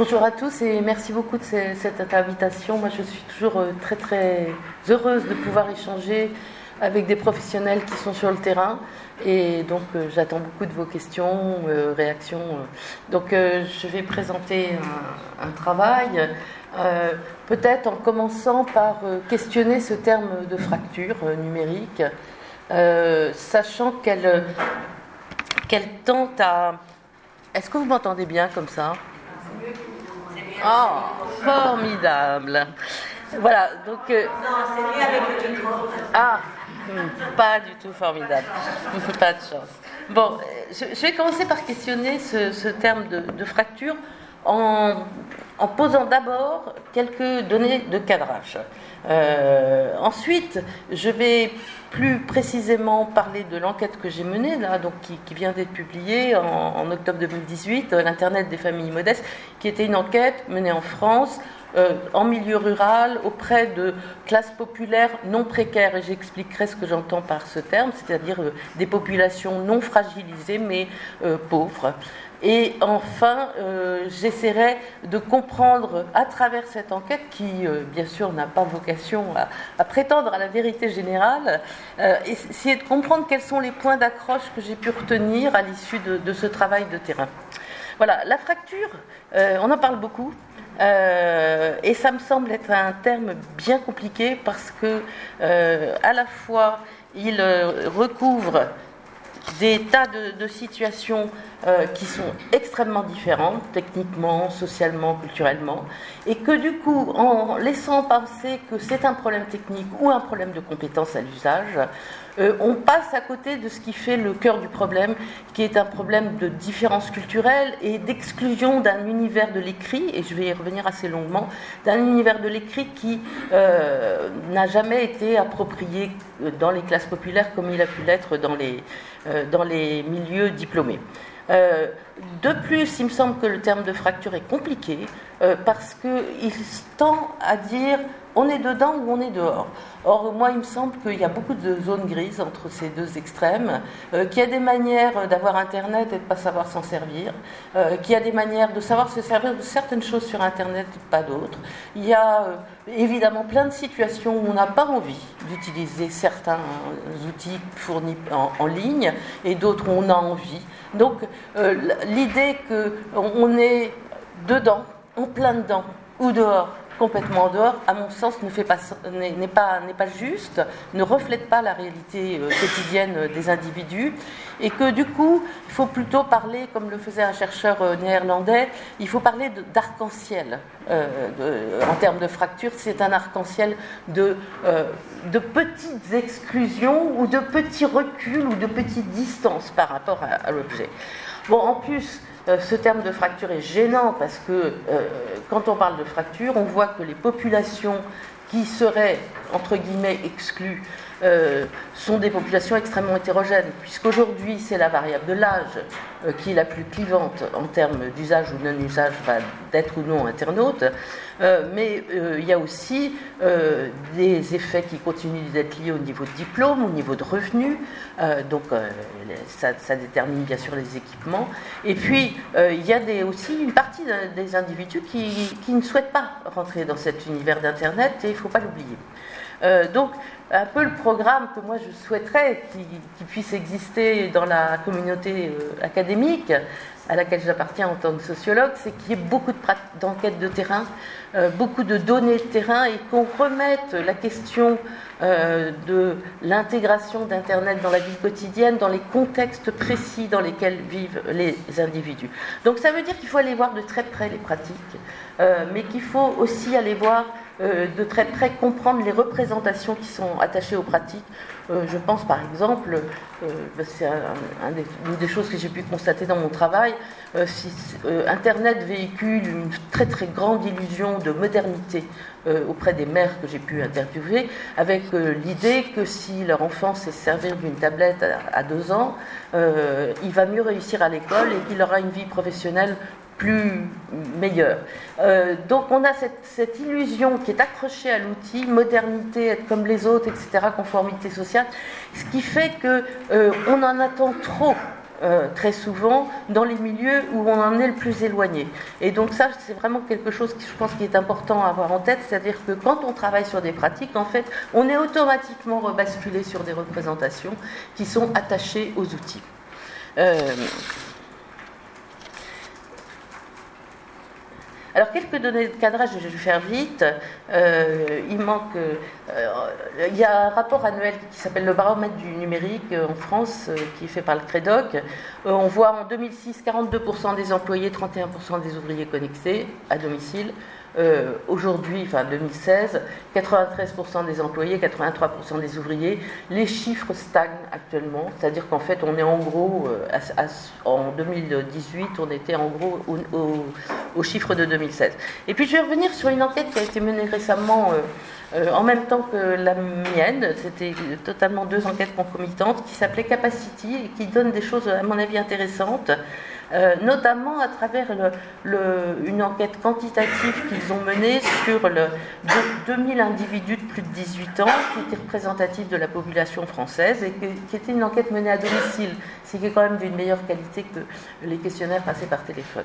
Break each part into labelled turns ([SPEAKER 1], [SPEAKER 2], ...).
[SPEAKER 1] Bonjour à tous et merci beaucoup de cette invitation. Moi, je suis toujours très très heureuse de pouvoir échanger avec des professionnels qui sont sur le terrain et donc j'attends beaucoup de vos questions, réactions. Donc je vais présenter un travail, peut-être en commençant par questionner ce terme de fracture numérique, sachant qu'elle tente à... Est-ce que vous m'entendez bien comme ça ? Oh, formidable. Voilà, donc...
[SPEAKER 2] Non, c'est mieux avec le micro.
[SPEAKER 1] Ah, pas du tout formidable. Pas de chance. Bon, je vais commencer par questionner ce terme de fracture en posant d'abord quelques données de cadrage. Ensuite, je vais plus précisément parler de l'enquête que j'ai menée, là, donc qui vient d'être publiée en octobre 2018, l'Internet des familles modestes, qui était une enquête menée en France, en milieu rural, auprès de classes populaires non précaires, et j'expliquerai ce que j'entends par ce terme, c'est-à-dire des populations non fragilisées mais pauvres. Et enfin, j'essaierai de comprendre à travers cette enquête, qui bien sûr n'a pas vocation à prétendre à la vérité générale, essayer de comprendre quels sont les points d'accroche que j'ai pu retenir à l'issue de ce travail de terrain. Voilà, la fracture, on en parle beaucoup. Et ça me semble être un terme bien compliqué parce que à la fois il recouvre des tas de situations qui sont extrêmement différentes, techniquement, socialement, culturellement, et que du coup, en laissant penser que c'est un problème technique ou un problème de compétence à l'usage, on passe à côté de ce qui fait le cœur du problème, qui est un problème de différence culturelle et d'exclusion d'un univers de l'écrit, et je vais y revenir assez longuement, d'un univers de l'écrit qui n'a jamais été approprié dans les classes populaires comme il a pu l'être dans les milieux diplômés. De plus, il me semble que le terme de fracture est compliqué parce qu'il tend à dire on est dedans ou on est dehors. Or, moi, il me semble qu'il y a beaucoup de zones grises entre ces deux extrêmes, qu'il y a des manières d'avoir Internet et de ne pas savoir s'en servir, qu'il y a des manières de savoir se servir de certaines choses sur Internet et pas d'autres. Il y a évidemment plein de situations où on n'a pas envie d'utiliser certains outils fournis en ligne et d'autres où on a envie. Donc, l'idée qu'on est dedans, en plein dedans, ou dehors, complètement en dehors, à mon sens, n'est pas juste, ne reflète pas la réalité quotidienne des individus, et que du coup, il faut plutôt parler, comme le faisait un chercheur néerlandais, il faut parler d'arc-en-ciel en termes de fracture. C'est un arc-en-ciel de petites exclusions ou de petits reculs ou de petites distances par rapport à l'objet. Bon, en plus, ce terme de fracture est gênant parce que quand on parle de fracture, on voit que les populations qui seraient, entre guillemets, exclues sont des populations extrêmement hétérogènes, puisqu'aujourd'hui, c'est la variable de l'âge qui est la plus clivante en termes d'usage ou non-usage, d'être ou non internaute, mais il y a aussi des effets qui continuent d'être liés au niveau de diplôme, au niveau de revenus, donc ça détermine bien sûr les équipements, et puis il y a aussi une partie des individus qui ne souhaitent pas rentrer dans cet univers d'Internet, et il ne faut pas l'oublier. Donc, un peu le programme que moi je souhaiterais qui puisse exister dans la communauté académique à laquelle j'appartiens en tant que sociologue, c'est qu'il y ait beaucoup d'enquêtes de terrain, beaucoup de données de terrain, et qu'on remette la question de l'intégration d'Internet dans la vie quotidienne, dans les contextes précis dans lesquels vivent les individus. Donc ça veut dire qu'il faut aller voir de très près les pratiques, mais qu'il faut aussi aller voir de très près comprendre les représentations qui sont attachées aux pratiques. Je pense par exemple, c'est une des choses que j'ai pu constater dans mon travail, Internet véhicule une très très grande illusion de modernité auprès des mères que j'ai pu interviewer, avec l'idée que si leur enfant sait se servir d'une tablette à 2 ans, il va mieux réussir à l'école et qu'il aura une vie professionnelle plus meilleure. Donc on a cette illusion qui est accrochée à l'outil, modernité, être comme les autres, etc., conformité sociale, ce qui fait qu'on en attend trop très souvent dans les milieux où on en est le plus éloigné. Et donc ça, c'est vraiment quelque chose qui, je pense, qui est important à avoir en tête, c'est-à-dire que quand on travaille sur des pratiques, en fait, on est automatiquement rebasculé sur des représentations qui sont attachées aux outils. Alors, quelques données de cadrage, je vais faire vite. Il y a un rapport annuel qui s'appelle le baromètre du numérique en France, qui est fait par le CREDOC. On voit en 2006 42% des employés, 31% des ouvriers connectés à domicile. Aujourd'hui, enfin 2016, 93% des employés, 83% des ouvriers. Les chiffres stagnent actuellement, c'est-à-dire qu'en fait, on est en gros, en 2018, on était en gros au chiffre de 2016. Et puis, je vais revenir sur une enquête qui a été menée récemment en même temps que la mienne. C'était totalement 2 enquêtes concomitantes qui s'appelaient Capacity et qui donnent des choses, à mon avis, intéressantes. Notamment à travers une enquête quantitative qu'ils ont menée sur 2000 individus de plus de 18 ans qui étaient représentatifs de la population française et qui était une enquête menée à domicile, ce qui est quand même d'une meilleure qualité que les questionnaires passés par téléphone.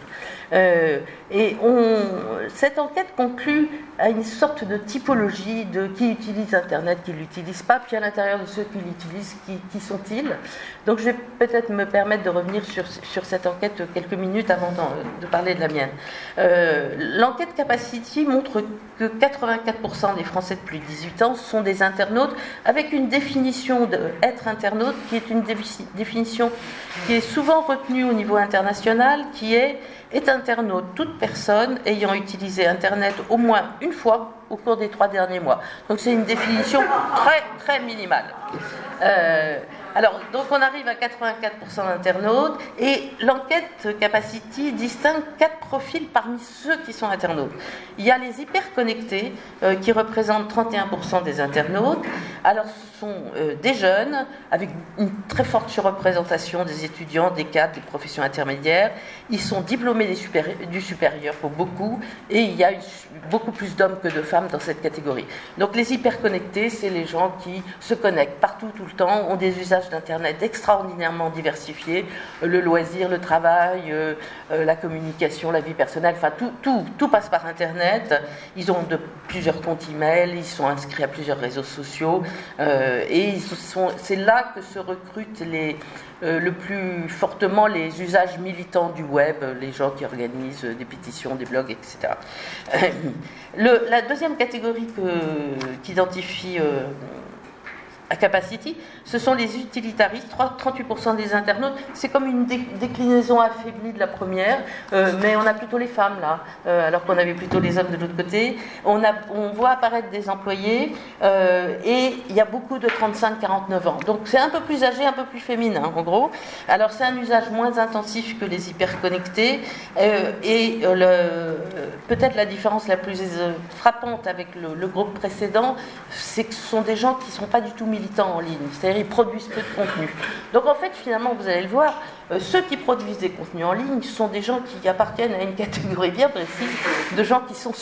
[SPEAKER 1] Cette enquête conclut à une sorte de typologie de qui utilise Internet, qui ne l'utilise pas, puis à l'intérieur de ceux qui l'utilisent, qui sont-ils. Donc je vais peut-être me permettre de revenir sur cette enquête quelques minutes avant de parler de la mienne. L'enquête Capacity montre que 84% des Français de plus de 18 ans sont des internautes, avec une définition d'être internaute qui est une définition qui est souvent retenue au niveau international, qui est internaute toute personne ayant utilisé Internet au moins une fois au cours des 3 derniers mois. Donc c'est une définition très très minimale. Alors, donc on arrive à 84% d'internautes et l'enquête Capacity distingue 4 profils parmi ceux qui sont internautes. Il y a les hyperconnectés qui représentent 31% des internautes. Alors, ce sont des jeunes avec une très forte surreprésentation des étudiants, des cadres, des professions intermédiaires. Ils sont diplômés du supérieur pour beaucoup et il y a beaucoup plus d'hommes que de femmes dans cette catégorie. Donc, les hyperconnectés, c'est les gens qui se connectent partout, tout le temps, ont des usages d'Internet extraordinairement diversifiés, le loisir, le travail, la communication, la vie personnelle, enfin tout passe par Internet. Ils ont plusieurs comptes e-mail, ils sont inscrits à plusieurs réseaux sociaux et c'est là que se recrutent le plus fortement les usages militants du web, les gens qui organisent des pétitions, des blogs, etc. La deuxième catégorie qu'identifie à Capacity, ce sont les utilitaristes, 38% des internautes. C'est comme une déclinaison affaiblie de la première, mais on a plutôt les femmes là, alors qu'on avait plutôt les hommes de l'autre côté. On voit apparaître des employés et il y a beaucoup de 35-49 ans. Donc c'est un peu plus âgé, un peu plus féminin en gros. Alors c'est un usage moins intensif que les hyperconnectés et peut-être la différence la plus frappante avec le groupe précédent, c'est que ce sont des gens qui ne sont pas du tout militants en ligne, c'est-à-dire ils produisent peu de contenu. Donc en fait, finalement, vous allez le voir, ceux qui produisent des contenus en ligne sont des gens qui appartiennent à une catégorie bien précise de gens qui sont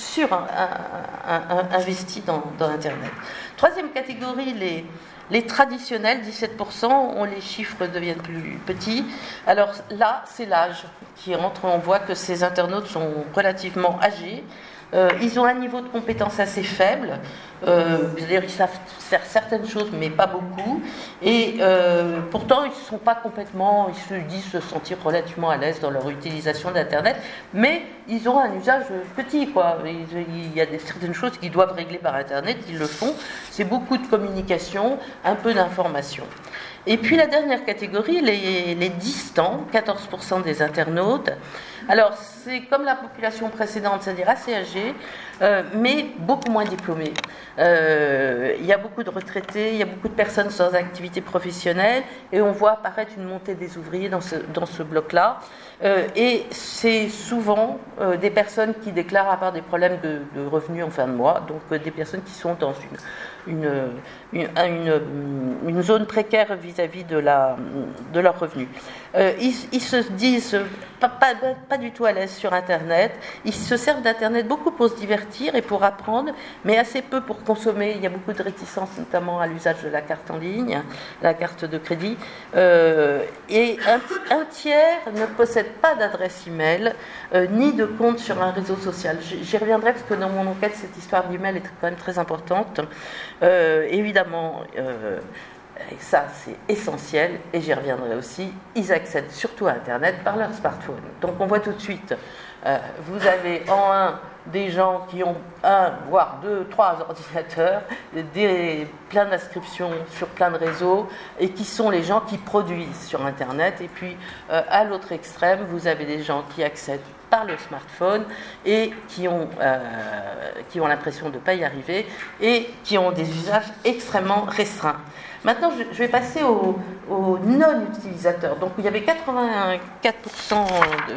[SPEAKER 1] investis dans Internet. Troisième catégorie, les traditionnels, 17%, les chiffres deviennent plus petits. Alors là, c'est l'âge qui rentre, on voit que ces internautes sont relativement âgés. Ils ont un niveau de compétence assez faible, c'est-à-dire ils savent faire certaines choses mais pas beaucoup, et pourtant ils se disent se sentir relativement à l'aise dans leur utilisation d'Internet, mais ils ont un usage petit, quoi. Il y a certaines choses qu'ils doivent régler par Internet, ils le font, c'est beaucoup de communication, un peu d'information. Et puis la dernière catégorie, les distants, 14% des internautes. Alors c'est comme la population précédente, c'est-à-dire assez âgée, mais beaucoup moins diplômés. Il y a beaucoup de retraités, il y a beaucoup de personnes sans activité professionnelle, et on voit apparaître une montée des ouvriers dans ce bloc-là. Et c'est souvent des personnes qui déclarent avoir des problèmes de revenus en fin de mois, donc des personnes qui sont dans une zone précaire vis-à-vis de leurs revenus. Ils se disent pas pas du tout à l'aise sur Internet. Ils se servent d'Internet beaucoup pour se divertir et pour apprendre, mais assez peu pour consommer. Il y a beaucoup de réticence, notamment à l'usage de la carte en ligne, la carte de crédit. Et un tiers ne possède pas d'adresse email, ni de compte sur un réseau social. J'y reviendrai parce que dans mon enquête, cette histoire d'email est quand même très importante. Évidemment, et ça c'est essentiel, et j'y reviendrai aussi, ils accèdent surtout à Internet par leur smartphone. Donc on voit tout de suite, vous avez en un des gens qui ont un, voire deux, trois ordinateurs, plein d'inscriptions sur plein de réseaux, et qui sont les gens qui produisent sur Internet. Et puis à l'autre extrême, vous avez des gens qui accèdent par le smartphone et qui ont l'impression de ne pas y arriver et qui ont des usages extrêmement restreints. Maintenant, je vais passer aux non-utilisateurs. Donc, il y avait 84%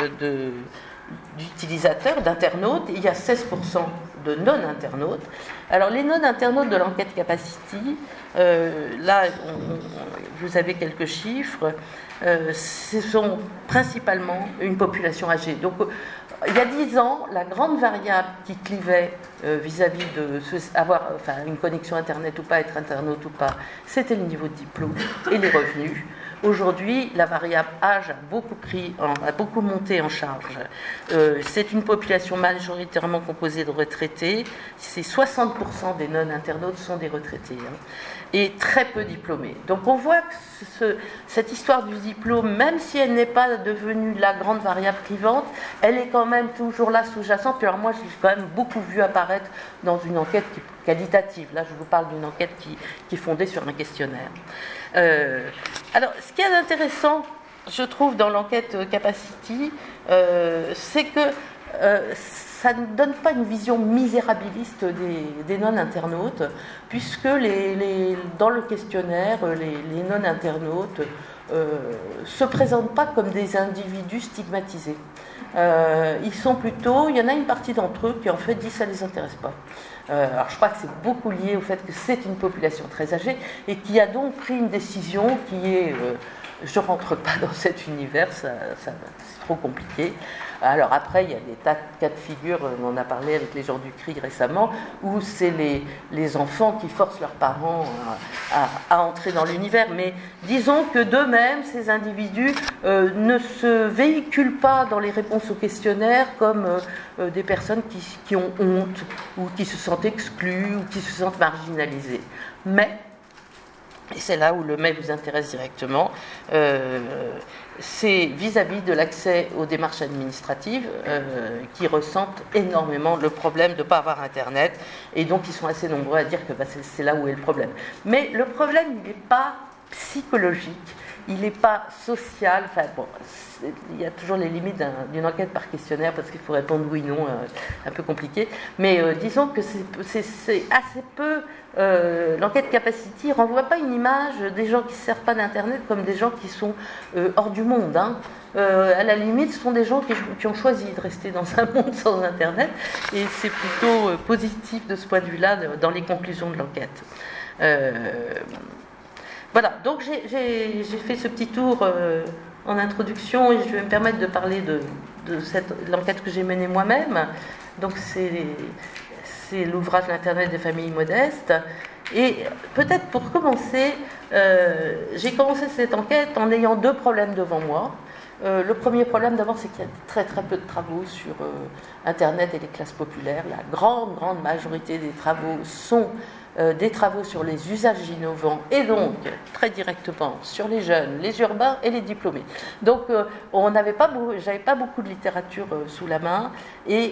[SPEAKER 1] d'utilisateurs, d'internautes, et il y a 16% de non-internautes. Alors, les non-internautes de l'enquête Capacity, là, vous avez quelques chiffres. Ce sont principalement une population âgée. Donc, il y a 10 ans, la grande variable qui clivait vis-à-vis de avoir une connexion Internet ou pas, être internaute ou pas, c'était le niveau de diplôme et les revenus. Aujourd'hui, la variable âge a beaucoup monté en charge. C'est une population majoritairement composée de retraités. C'est 60% des non-internautes sont des retraités. Et très peu diplômés. Donc on voit que cette histoire du diplôme, même si elle n'est pas devenue la grande variable clivante, elle est quand même toujours là sous-jacente. Puis alors moi, j'ai quand même beaucoup vu apparaître dans une enquête qualitative. Là, je vous parle d'une enquête qui est fondée sur un questionnaire. Alors, ce qui est intéressant, je trouve, dans l'enquête Capacity, c'est que ça ne donne pas une vision misérabiliste des non-internautes, puisque dans le questionnaire, les non-internautes se présentent pas comme des individus stigmatisés. Ils sont plutôt, il y en a une partie d'entre eux qui en fait dit ça ne les intéresse pas. Alors je crois que c'est beaucoup lié au fait que c'est une population très âgée et qui a donc pris une décision qui est je ne rentre pas dans cet univers, c'est trop compliqué. Alors après, il y a des tas de cas de figure, on en a parlé avec les gens du CRI récemment, où c'est les enfants qui forcent leurs parents à entrer dans l'univers. Mais disons que d'eux-mêmes, ces individus ne se véhiculent pas dans les réponses aux questionnaires comme des personnes qui ont honte, ou qui se sentent exclues, ou qui se sentent marginalisées. Mais, et c'est là où le mais vous intéresse directement, c'est vis-à-vis de l'accès aux démarches administratives qui ressentent énormément le problème de ne pas avoir Internet, et donc ils sont assez nombreux à dire que c'est là où est le problème. Mais le problème, il n'est pas psychologique, il n'est pas social, il y a toujours les limites d'une enquête par questionnaire parce qu'il faut répondre oui, non, un peu compliqué, mais disons que c'est assez peu. L'enquête Capacity ne renvoie pas une image des gens qui ne se servent pas d'Internet comme des gens qui sont hors du monde. À la limite, ce sont des gens qui ont choisi de rester dans un monde sans Internet, et c'est plutôt positif de ce point de vue-là dans les conclusions de l'enquête. Voilà, donc j'ai fait ce petit tour en introduction, et je vais me permettre de parler de l'enquête que j'ai menée moi-même. Donc c'est l'ouvrage L'Internet des familles modestes. Et peut-être pour commencer, j'ai commencé cette enquête en ayant deux problèmes devant moi. Le premier problème d'abord, c'est qu'il y a très très peu de travaux sur Internet et les classes populaires. La grande majorité des travaux sont des travaux sur les usages innovants, et donc très directement sur les jeunes, les urbains et les diplômés. Donc j'avais pas beaucoup de littérature sous la main, et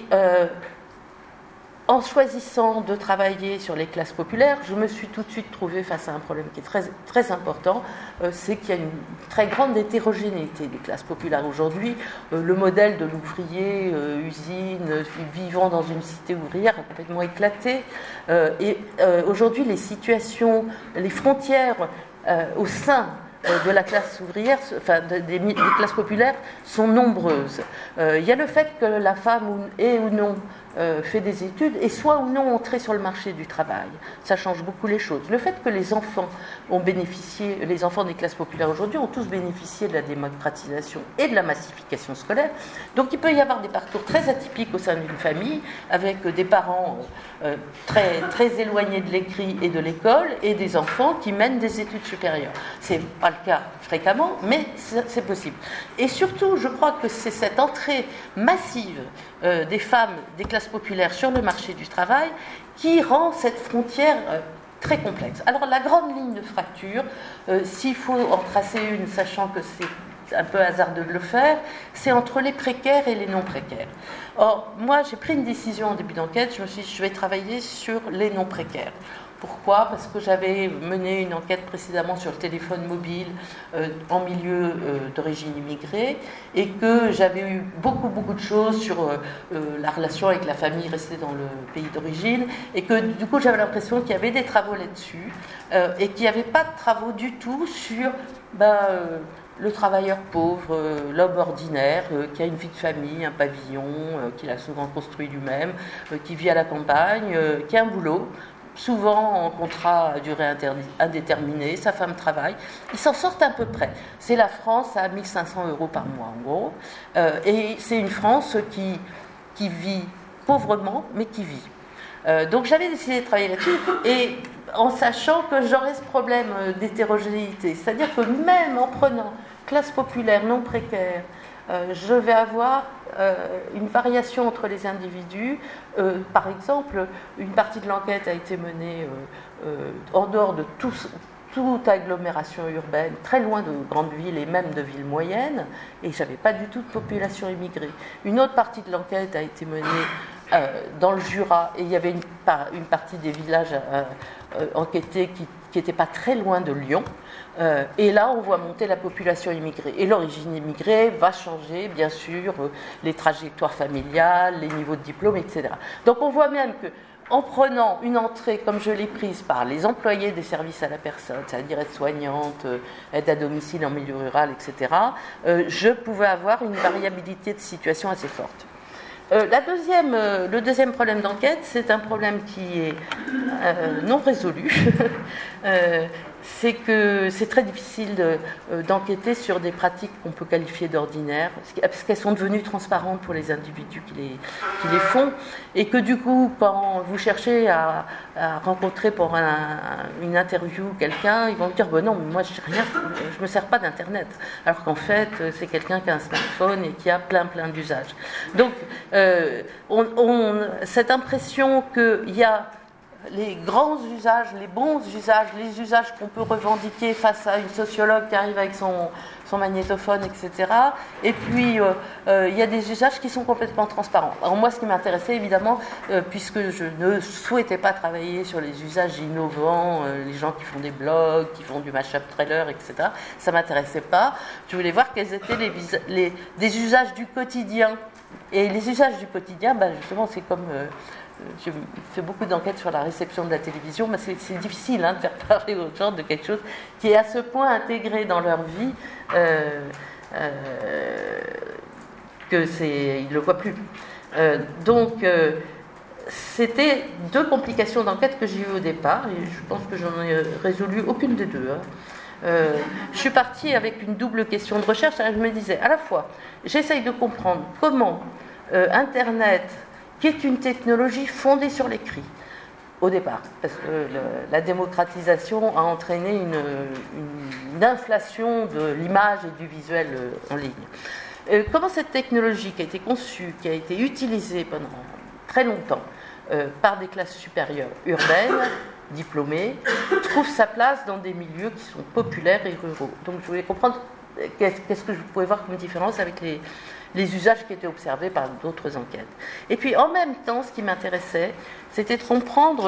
[SPEAKER 1] en choisissant de travailler sur les classes populaires, je me suis tout de suite trouvée face à un problème qui est très, très important, c'est qu'il y a une très grande hétérogénéité des classes populaires aujourd'hui. Le modèle de l'ouvrier, usine, vivant dans une cité ouvrière a complètement éclaté. Et aujourd'hui, les situations, les frontières au sein de la classe ouvrière, des classes populaires, sont nombreuses. Il y a le fait que la femme ait ou non fait des études et soit ou non entré sur le marché du travail. Ça change beaucoup les choses. Le fait que les enfants les enfants des classes populaires aujourd'hui ont tous bénéficié de la démocratisation et de la massification scolaire. Donc il peut y avoir des parcours très atypiques au sein d'une famille, avec des parents très, très éloignés de l'écrit et de l'école, et des enfants qui mènent des études supérieures. Ce n'est pas le cas fréquemment, mais c'est possible. Et surtout, je crois que c'est cette entrée massive des femmes des classes populaires sur le marché du travail qui rend cette frontière très complexe. Alors la grande ligne de fracture, s'il faut en tracer une, sachant que c'est un peu hasardeux de le faire, c'est entre les précaires et les non précaires. Or, moi j'ai pris une décision en début d'enquête, je me suis dit je vais travailler sur les non précaires. Pourquoi ? Parce que j'avais mené une enquête précédemment sur le téléphone mobile en milieu d'origine immigrée et que j'avais eu beaucoup de choses sur la relation avec la famille restée dans le pays d'origine et que du coup j'avais l'impression qu'il y avait des travaux là-dessus et qu'il n'y avait pas de travaux du tout sur le travailleur pauvre, l'homme ordinaire, qui a une vie de famille, un pavillon, qu'il a souvent construit lui-même, qui vit à la campagne, qui a un boulot, souvent en contrat à durée indéterminée, sa femme travaille, ils s'en sortent à peu près. C'est la France à 1 500 € par mois en gros, et c'est une France qui vit pauvrement, mais qui vit. Donc j'avais décidé de travailler là-dessus, et en sachant que j'aurais ce problème d'hétérogénéité, c'est-à-dire que même en prenant classe populaire, non précaire, je vais avoir une variation entre les individus. Par exemple, une partie de l'enquête a été menée en dehors de toute agglomération urbaine, très loin de grandes villes et même de villes moyennes, et je n'avais pas du tout de population immigrée. Une autre partie de l'enquête a été menée dans le Jura, et il y avait une partie des villages enquêtés qui n'étaient pas très loin de Lyon. Et là, on voit monter la population immigrée. Et l'origine immigrée va changer, bien sûr, les trajectoires familiales, les niveaux de diplôme, etc. Donc on voit même qu'en prenant une entrée comme je l'ai prise par les employés des services à la personne, c'est-à-dire aide-soignante, aide à domicile en milieu rural, etc., je pouvais avoir une variabilité de situation assez forte. Le deuxième problème d'enquête, c'est un problème qui est non résolu. C'est que c'est très difficile d'enquêter sur des pratiques qu'on peut qualifier d'ordinaires, parce qu'elles sont devenues transparentes pour les individus qui les font, et que du coup, quand vous cherchez à rencontrer pour une interview quelqu'un, ils vont vous dire non, moi je ne me sers pas d'Internet, alors qu'en fait, c'est quelqu'un qui a un smartphone et qui a plein d'usages. Donc, cette impression qu'il y a les grands usages, les bons usages, les usages qu'on peut revendiquer face à une sociologue qui arrive avec son magnétophone, etc. Et puis, il y a des usages qui sont complètement transparents. Alors moi, ce qui m'intéressait, évidemment, puisque je ne souhaitais pas travailler sur les usages innovants, les gens qui font des blogs, qui font du mashup trailer, etc., ça ne m'intéressait pas. Je voulais voir quels étaient des usages du quotidien. Et les usages du quotidien, justement, c'est comme... je fais beaucoup d'enquêtes sur la réception de la télévision, mais c'est difficile de faire parler aux gens de quelque chose qui est à ce point intégré dans leur vie qu'ils ne le voient plus. Donc, c'était deux complications d'enquête que j'ai eues au départ, et je pense que j'en ai résolu aucune des deux. Je suis partie avec une double question de recherche. Je me disais, à la fois, j'essaye de comprendre comment Internet, qui est une technologie fondée sur l'écrit, au départ, parce que la démocratisation a entraîné une inflation de l'image et du visuel en ligne. Comment cette technologie qui a été conçue, qui a été utilisée pendant très longtemps par des classes supérieures urbaines, diplômées, trouve sa place dans des milieux qui sont populaires et ruraux. Donc je voulais comprendre qu'est-ce que je pouvais voir comme différence avec les usages qui étaient observés par d'autres enquêtes. Et puis en même temps, ce qui m'intéressait, c'était de comprendre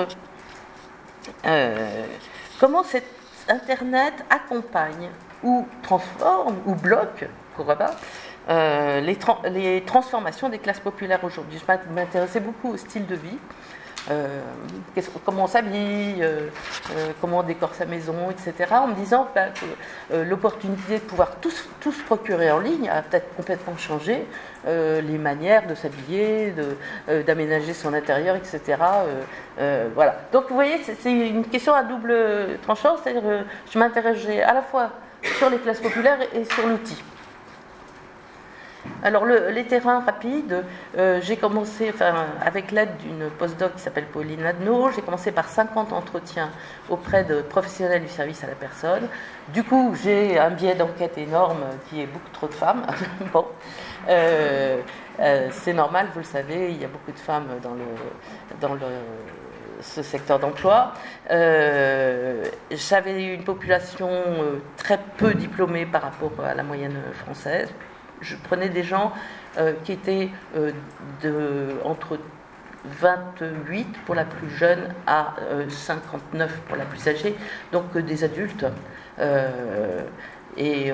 [SPEAKER 1] comment cet Internet accompagne ou transforme ou bloque, pourquoi pas, les transformations des classes populaires aujourd'hui. Je m'intéressais beaucoup au style de vie, comment on s'habille, comment on décore sa maison, etc., en me disant que l'opportunité de pouvoir tout se procurer en ligne a peut-être complètement changé les manières de s'habiller, d'aménager son intérieur, etc. Voilà. Donc vous voyez, c'est une question à double tranchant, c'est-à-dire je m'interrogeais à la fois sur les classes populaires et sur l'outil. Alors les terrains rapides, j'ai commencé, avec l'aide d'une postdoc qui s'appelle Pauline Adnaud, j'ai commencé par 50 entretiens auprès de professionnels du service à la personne. Du coup, j'ai un biais d'enquête énorme qui est beaucoup trop de femmes. Bon, c'est normal, vous le savez, il y a beaucoup de femmes dans ce secteur d'emploi. J'avais une population très peu diplômée par rapport à la moyenne française. Je prenais des gens qui étaient entre 28 pour la plus jeune à 59 pour la plus âgée, donc des adultes. Et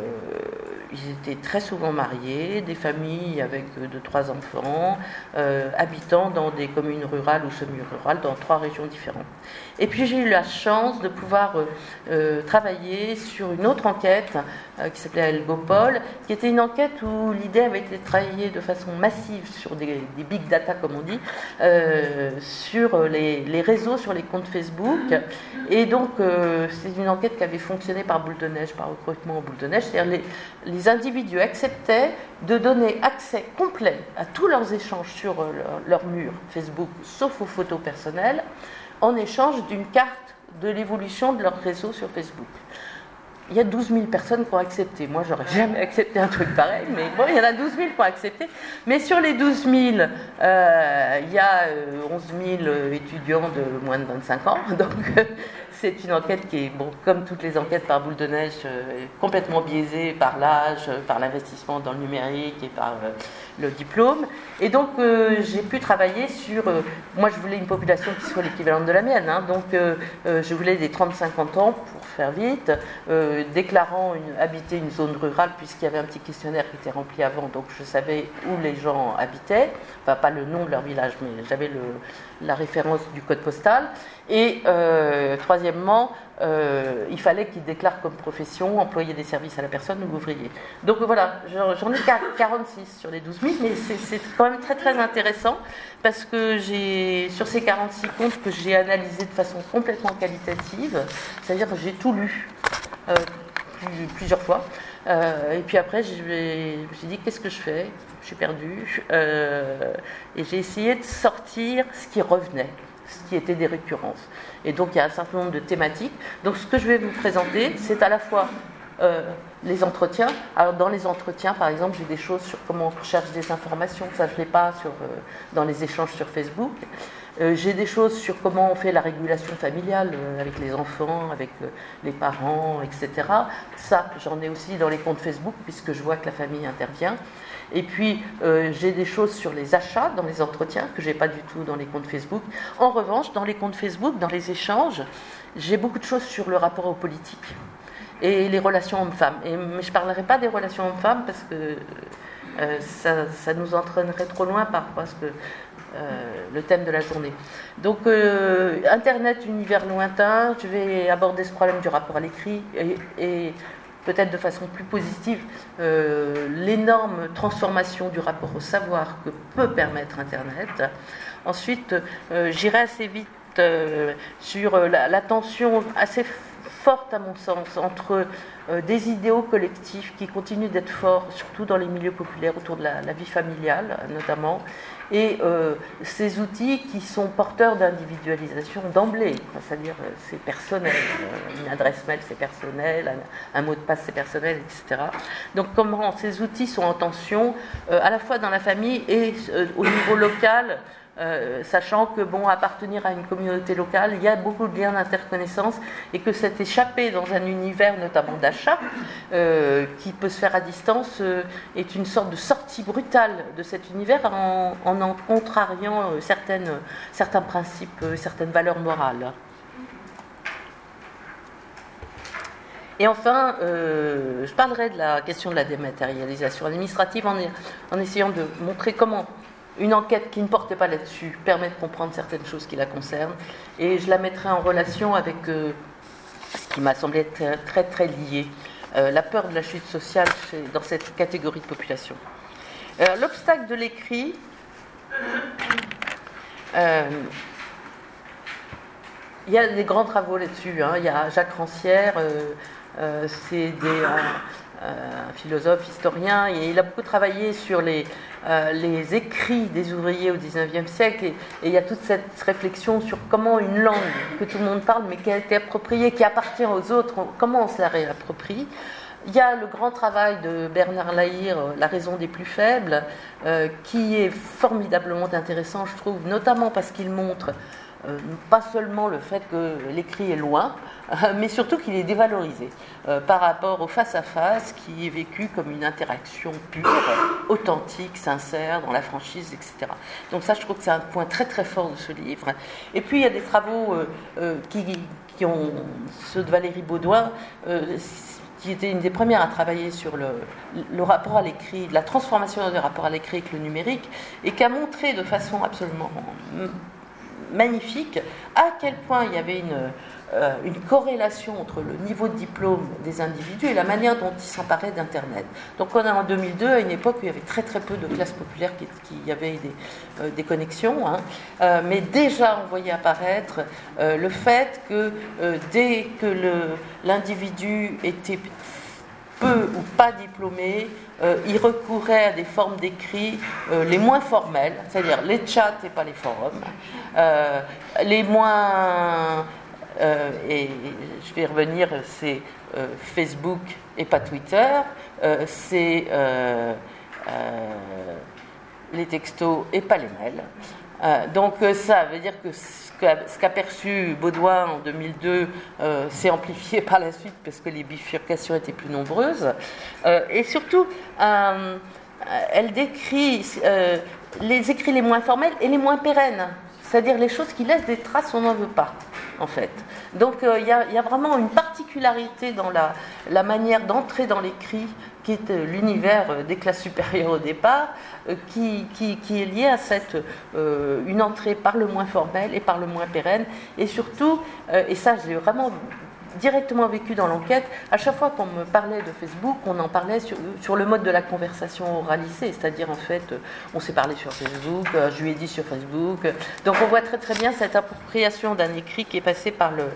[SPEAKER 1] ils étaient très souvent mariés, des familles avec 2-3 enfants, habitant dans des communes rurales ou semi-rurales dans 3 régions différentes. Et puis j'ai eu la chance de pouvoir travailler sur une autre enquête qui s'appelait Algopol, qui était une enquête où l'idée avait été travaillée de façon massive sur des big data, comme on dit, sur les réseaux, sur les comptes Facebook. Et donc c'est une enquête qui avait fonctionné par boule de neige, par recrutement en boule de neige, c'est-à-dire les individus acceptaient de donner accès complet à tous leurs échanges sur leur mur Facebook, sauf aux photos personnelles, en échange d'une carte de l'évolution de leur réseau sur Facebook. Il y a 12 000 personnes qui ont accepté. Moi, j'aurais jamais accepté un truc pareil, mais bon, il y en a 12 000 qui ont accepté. Mais sur les 12 000, il y a 11 000 étudiants de moins de 25 ans. Donc, c'est une enquête qui est, bon, comme toutes les enquêtes par boule de neige, complètement biaisée par l'âge, par l'investissement dans le numérique et par le diplôme. Et donc, j'ai pu travailler sur... moi, je voulais une population qui soit l'équivalente de la mienne. Hein, donc, je voulais des 30-50 ans, pour faire vite, déclarant habiter une zone rurale, puisqu'il y avait un petit questionnaire qui était rempli avant, donc je savais où les gens habitaient. Enfin, pas le nom de leur village, mais j'avais la référence du code postal. Et troisièmement, il fallait qu'ils déclarent comme profession employé des services à la personne ou ouvrier. Donc voilà, j'en ai 46 sur les 12 000, mais c'est quand même très très intéressant parce que j'ai, sur ces 46 comptes que j'ai analysés de façon complètement qualitative, c'est-à-dire que j'ai tout lu plusieurs fois. Et puis après, je me suis dit, qu'est-ce que je fais ? Je suis perdue. Et j'ai essayé de sortir ce qui revenait, ce qui était des récurrences. Et donc, il y a un certain nombre de thématiques. Donc, ce que je vais vous présenter, c'est à la fois les entretiens. Alors, dans les entretiens, par exemple, j'ai des choses sur comment on recherche des informations. Ça, je ne l'ai pas dans les échanges sur Facebook. J'ai des choses sur comment on fait la régulation familiale avec les enfants, avec les parents, etc. Ça, j'en ai aussi dans les comptes Facebook, puisque je vois que la famille intervient. Et puis, j'ai des choses sur les achats dans les entretiens, que je n'ai pas du tout dans les comptes Facebook. En revanche, dans les comptes Facebook, dans les échanges, j'ai beaucoup de choses sur le rapport aux politiques et les relations hommes-femmes. Mais je ne parlerai pas des relations hommes-femmes, parce que ça nous entraînerait trop loin par rapport à le thème de la journée. Donc, Internet, univers lointain, je vais aborder ce problème du rapport à l'écrit et peut-être de façon plus positive, l'énorme transformation du rapport au savoir que peut permettre Internet. Ensuite, j'irai assez vite sur la tension assez forte, à mon sens, entre des idéaux collectifs qui continuent d'être forts, surtout dans les milieux populaires, autour de la vie familiale notamment, et ces outils qui sont porteurs d'individualisation d'emblée, c'est-à-dire c'est personnel, une adresse mail c'est personnel, un mot de passe c'est personnel, etc. Donc comment ces outils sont en tension à la fois dans la famille et au niveau local, sachant que appartenir à une communauté locale, il y a beaucoup de liens d'interconnaissance et que cette échappée dans un univers notamment d'achat qui peut se faire à distance est une sorte de sortie brutale de cet univers en contrariant certains principes, certaines valeurs morales. Et enfin, je parlerai de la question de la dématérialisation administrative en essayant de montrer comment une enquête qui ne portait pas là-dessus permet de comprendre certaines choses qui la concernent, et je la mettrai en relation avec ce qui m'a semblé être très très lié, la peur de la chute sociale dans cette catégorie de population. L'obstacle de l'écrit, il y a des grands travaux là-dessus, hein. Il y a Jacques Rancière, c'est un philosophe, historien, et il a beaucoup travaillé sur les écrits des ouvriers au XIXe siècle, et il y a toute cette réflexion sur comment une langue que tout le monde parle, mais qui a été appropriée, qui appartient aux autres, comment on se la réapproprie. Il y a le grand travail de Bernard Lahire, La raison des plus faibles, qui est formidablement intéressant, je trouve, notamment parce qu'il montre pas seulement le fait que l'écrit est loin, mais surtout qu'il est dévalorisé par rapport au face-à-face qui est vécu comme une interaction pure, authentique, sincère, dans la franchise, etc. Donc ça, je trouve que c'est un point très très fort de ce livre. Et puis il y a des travaux qui ont, ceux de Valérie Baudouin, qui était une des premières à travailler sur le rapport à l'écrit, la transformation du rapport à l'écrit avec le numérique, et qui a montré de façon absolument magnifique à quel point il y avait une corrélation entre le niveau de diplôme des individus et la manière dont ils s'emparaient d'Internet. Donc on est en 2002, à une époque où il y avait très très peu de classes populaires qui avaient des connexions, hein. Mais déjà on voyait apparaître le fait que dès que l'individu était peu ou pas diplômé, il recourait à des formes d'écrit les moins formelles, c'est-à-dire les chats et pas les forums, les moins, et je vais y revenir, c'est Facebook et pas Twitter, c'est les textos et pas les mails. Donc ça veut dire que ce qu'a perçu Baudouin en 2002 s'est amplifié par la suite parce que les bifurcations étaient plus nombreuses. Et surtout, elle décrit les écrits les moins formels et les moins pérennes, c'est-à-dire les choses qui laissent des traces, on n'en veut pas, en fait. Donc il y a vraiment une particularité dans la manière d'entrer dans l'écrit, qui est l'univers des classes supérieures au départ, qui est lié à une entrée par le moins formel et par le moins pérenne. Et surtout, et ça j'ai vraiment directement vécu dans l'enquête, à chaque fois qu'on me parlait de Facebook, on en parlait sur le mode de la conversation oralisée, c'est-à-dire en fait, on s'est parlé sur Facebook, je lui ai dit sur Facebook. Donc on voit très très bien cette appropriation d'un écrit qui est passé par le...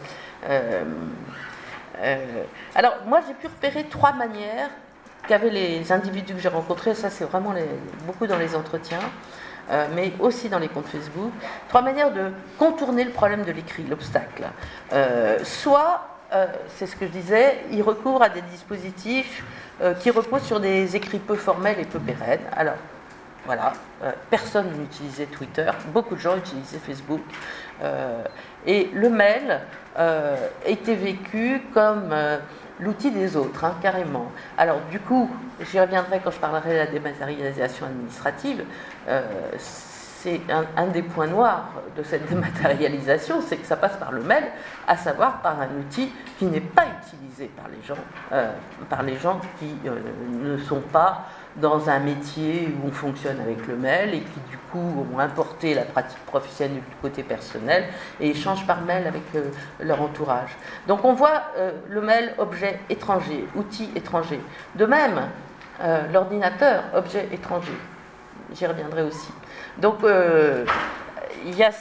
[SPEAKER 1] Alors moi j'ai pu repérer 3 manières qu'avaient les individus que j'ai rencontrés, ça c'est vraiment beaucoup dans les entretiens, mais aussi dans les comptes Facebook, 3 manières de contourner le problème de l'écrit, l'obstacle. Soit, c'est ce que je disais, ils recourent à des dispositifs qui reposent sur des écrits peu formels et peu pérennes. Alors, voilà, personne n'utilisait Twitter, beaucoup de gens utilisaient Facebook. Et le mail était vécu comme l'outil des autres, hein, carrément. Alors du coup, j'y reviendrai quand je parlerai de la dématérialisation administrative, c'est un des points noirs de cette dématérialisation, c'est que ça passe par le mail, à savoir par un outil qui n'est pas utilisé par les gens qui ne sont pas dans un métier où on fonctionne avec le mail et qui du coup ont importé la pratique professionnelle du côté personnel et échangent par mail avec leur entourage. Donc on voit le mail objet étranger, outil étranger. De même, l'ordinateur objet étranger. J'y reviendrai aussi. Donc il y a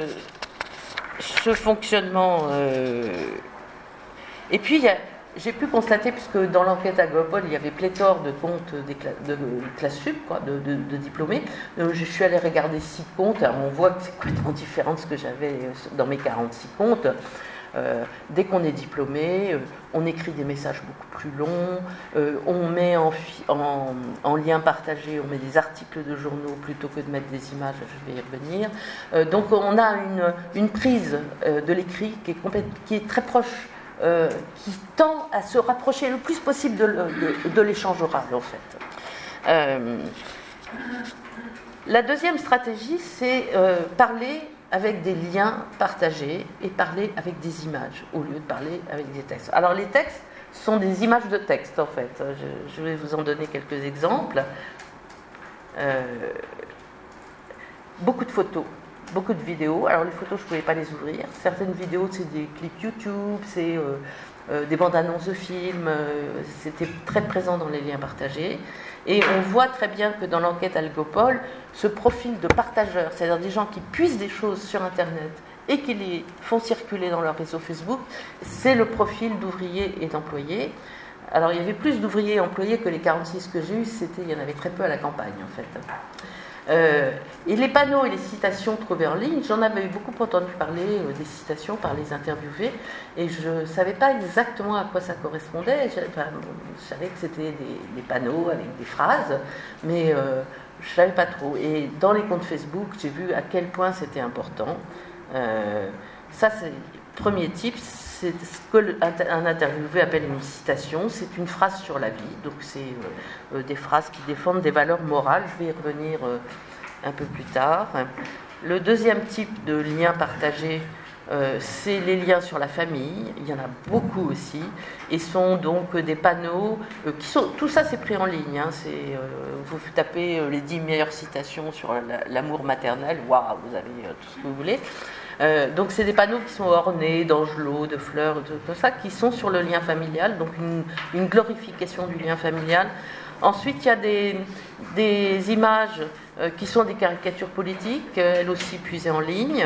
[SPEAKER 1] ce fonctionnement. Et puis j'ai pu constater, puisque dans l'enquête Agopol, il y avait pléthore de comptes de classe sup, de diplômés. Je suis allée regarder 6 comptes. Alors on voit que c'est complètement différent de ce que j'avais dans mes 46 comptes. Dès qu'on est diplômé, on écrit des messages beaucoup plus longs, on met en lien partagé, on met des articles de journaux plutôt que de mettre des images, je vais y revenir. Donc on a une prise de l'écrit qui est très proche, qui tend à se rapprocher le plus possible de l'échange oral, en fait. La deuxième stratégie, c'est parler avec des liens partagés et parler avec des images au lieu de parler avec des textes. Alors les textes sont des images de texte, en fait. Je vais vous en donner quelques exemples. beaucoup de photos, beaucoup de vidéos. Alors les photos, je ne pouvais pas les ouvrir. Certaines vidéos, c'est des clips YouTube, c'est des bandes annonces de films. C'était très présent dans les liens partagés. Et on voit très bien que dans l'enquête Algopol, ce profil de partageurs, c'est-à-dire des gens qui puisent des choses sur Internet et qui les font circuler dans leur réseau Facebook, c'est le profil d'ouvriers et d'employés. Alors il y avait plus d'ouvriers et employés que les 46 que j'ai eus, il y en avait très peu à la campagne en fait. Et les panneaux et les citations trouvées en ligne, j'en avais beaucoup entendu parler des citations par les interviewés, et je ne savais pas exactement à quoi ça correspondait. Je savais que c'était des panneaux avec des phrases, mais je ne savais pas trop. Et dans les comptes Facebook, j'ai vu à quel point c'était important. Ça, c'est le premier type, c'est ce qu'un interviewé appelle une citation. C'est une phrase sur la vie, donc c'est des phrases qui défendent des valeurs morales. Je vais y revenir un peu plus tard. Le deuxième type de lien partagé, c'est les liens sur la famille. Il y en a beaucoup aussi, et sont donc des panneaux qui sont. Tout ça, c'est pris en ligne. Vous tapez les 10 meilleures citations sur l'amour maternel. Waouh, vous avez tout ce que vous voulez. Donc c'est des panneaux qui sont ornés d'angelots, de fleurs, tout ça, qui sont sur le lien familial, donc une glorification du lien familial. Ensuite, il y a des images qui sont des caricatures politiques, elles aussi puisées en ligne.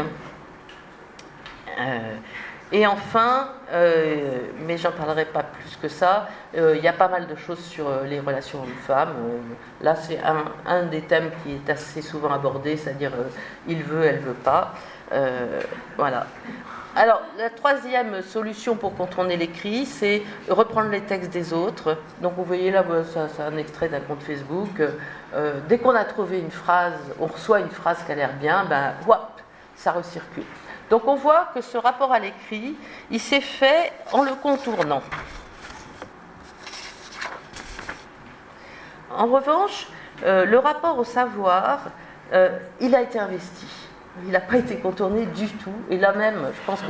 [SPEAKER 1] Et enfin, mais j'en parlerai pas plus que ça, il y a pas mal de choses sur les relations hommes-femmes. Là, c'est un des thèmes qui est assez souvent abordé, c'est-à-dire il veut, elle veut pas. Voilà. Alors, la troisième solution pour contourner les cris, c'est reprendre les textes des autres. Donc, vous voyez là, c'est un extrait d'un compte Facebook. Dès qu'on a trouvé une phrase, on reçoit une phrase qui a l'air bien, ça recircule. Donc, on voit que ce rapport à l'écrit, il s'est fait en le contournant. En revanche, le rapport au savoir, il a été investi. Il n'a pas été contourné du tout. Et là même, je pense que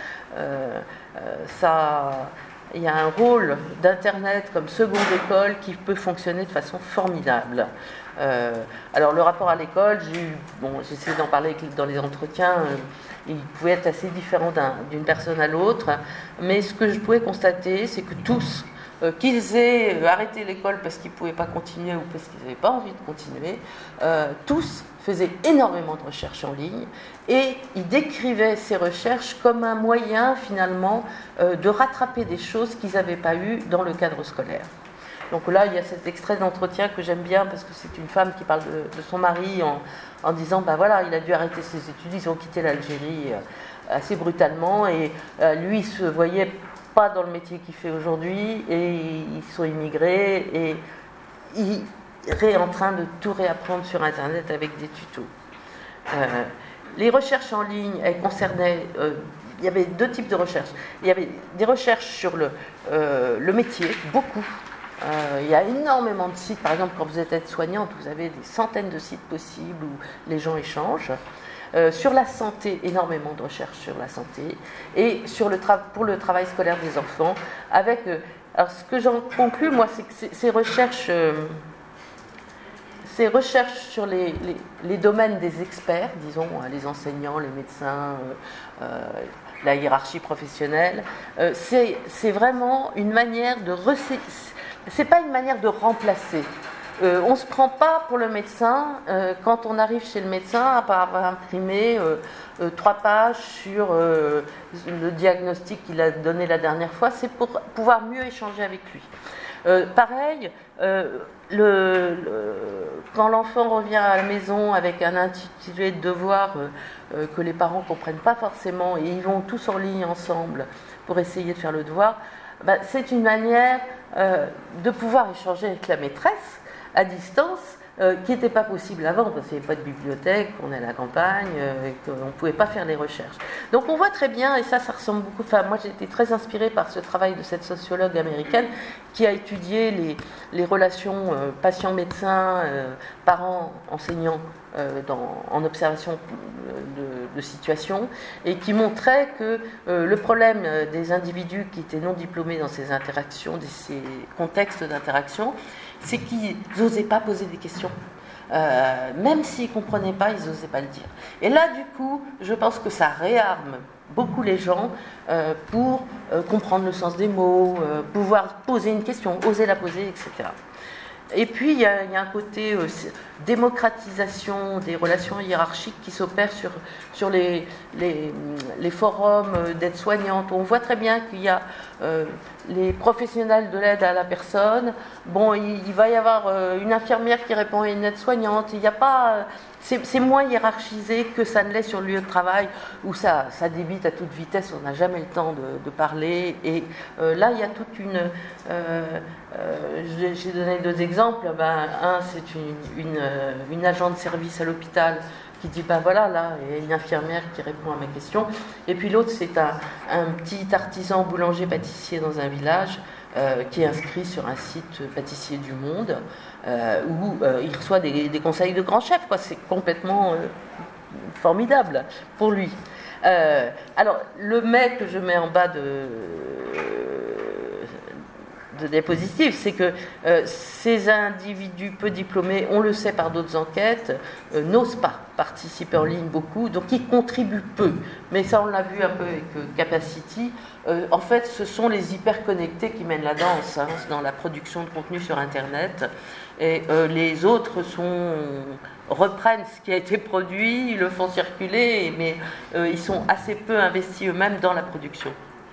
[SPEAKER 1] il y a un rôle d'Internet comme seconde école qui peut fonctionner de façon formidable. Alors le rapport à l'école, j'ai essayé d'en parler dans les entretiens, il pouvait être assez différent d'une personne à l'autre, mais ce que je pouvais constater, c'est que tous, qu'ils aient arrêté l'école parce qu'ils ne pouvaient pas continuer ou parce qu'ils n'avaient pas envie de continuer, tous faisaient énormément de recherches en ligne, et ils décrivaient ces recherches comme un moyen finalement de rattraper des choses qu'ils n'avaient pas eues dans le cadre scolaire. Donc là, il y a cet extrait d'entretien que j'aime bien parce que c'est une femme qui parle de son mari en disant il a dû arrêter ses études, ils ont quitté l'Algérie assez brutalement, et lui, il se voyait pas dans le métier qu'il fait aujourd'hui, et ils sont immigrés, et il est en train de tout réapprendre sur Internet avec des tutos. Les recherches en ligne, elles concernaient... il y avait deux types de recherches. Il y avait des recherches sur le métier, beaucoup. Il y a énormément de sites. Par exemple, quand vous êtes aide-soignante, vous avez des centaines de sites possibles où les gens échangent. Sur la santé, énormément de recherches sur la santé. Et pour le travail scolaire des enfants, avec... alors, ce que j'en conclus, moi, c'est que ces recherches sur les domaines des experts, disons, les enseignants, les médecins, la hiérarchie professionnelle, c'est vraiment une manière de... C'est pas une manière de remplacer. On ne se prend pas pour le médecin quand on arrive chez le médecin à avoir imprimé 3 pages sur le diagnostic qu'il a donné la dernière fois. C'est pour pouvoir mieux échanger avec lui. Pareil, quand l'enfant revient à la maison avec un intitulé de devoir que les parents ne comprennent pas forcément, et ils vont tous en ligne ensemble pour essayer de faire le devoir, c'est une manière de pouvoir échanger avec la maîtresse à distance, qui n'était pas possible avant, parce qu'il n'y avait pas de bibliothèque, on est à la campagne, et qu'on ne pouvait pas faire les recherches. Donc on voit très bien, et ça ressemble beaucoup, moi j'ai été très inspirée par ce travail de cette sociologue américaine qui a étudié les relations patients-médecins, parents-enseignants en observation de situation, et qui montrait que le problème des individus qui étaient non diplômés dans ces interactions, ces contextes d'interaction, c'est qu'ils n'osaient pas poser des questions. même s'ils ne comprenaient pas, ils n'osaient pas le dire. Et là, du coup, je pense que ça réarme beaucoup les gens pour comprendre le sens des mots, pouvoir poser une question, oser la poser, etc. Et puis, il y a un côté démocratisation des relations hiérarchiques qui s'opère sur les forums d'aide-soignantes. On voit très bien qu'il y a les professionnels de l'aide à la personne. Bon, il va y avoir une infirmière qui répond à une aide-soignante. Il n'y a pas... C'est moins hiérarchisé que ça ne l'est sur le lieu de travail, où ça débite à toute vitesse, on n'a jamais le temps de parler. Et là, il y a toute une... j'ai donné 2 exemples. Un, c'est une agent de service à l'hôpital qui dit, voilà, là, il y a une infirmière qui répond à mes questions. Et puis l'autre, c'est un petit artisan boulanger-pâtissier dans un village qui est inscrit sur un site pâtissier du monde, où il reçoit des conseils de grands chefs, quoi. C'est complètement formidable pour lui. Alors, le mais que je mets en bas de diapositive, c'est que ces individus peu diplômés, on le sait par d'autres enquêtes, n'osent pas participer en ligne beaucoup, donc ils contribuent peu. Mais ça, on l'a vu un peu avec Capacity. En fait, ce sont les hyper-connectés qui mènent la danse dans la production de contenu sur Internet. Et les autres reprennent ce qui a été produit, ils le font circuler, mais ils sont assez peu investis eux-mêmes dans la production.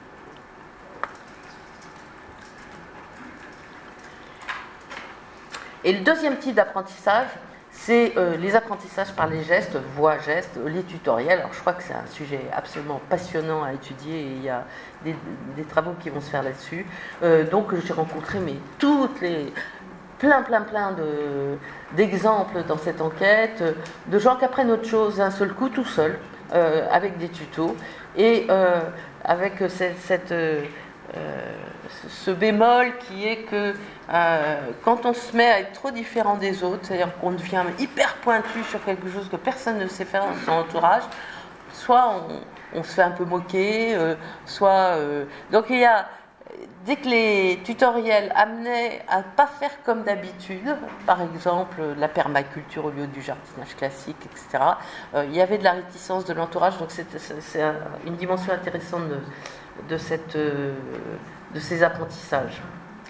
[SPEAKER 1] Et le deuxième type d'apprentissage, c'est les apprentissages par les gestes, voix, gestes, les tutoriels. Alors je crois que c'est un sujet absolument passionnant à étudier et il y a des travaux qui vont se faire là-dessus. Donc j'ai rencontré plein d'exemples dans cette enquête, de gens qui apprennent autre chose d'un seul coup, tout seul, avec des tutos, et avec ce bémol qui est que quand on se met à être trop différent des autres, c'est-à-dire qu'on devient hyper pointu sur quelque chose que personne ne sait faire dans son entourage, soit on se fait un peu moquer, donc il y a, dès que les tutoriels amenaient à ne pas faire comme d'habitude, par exemple la permaculture au lieu du jardinage classique, etc., il y avait de la réticence de l'entourage, donc c'est une dimension intéressante de ces apprentissages.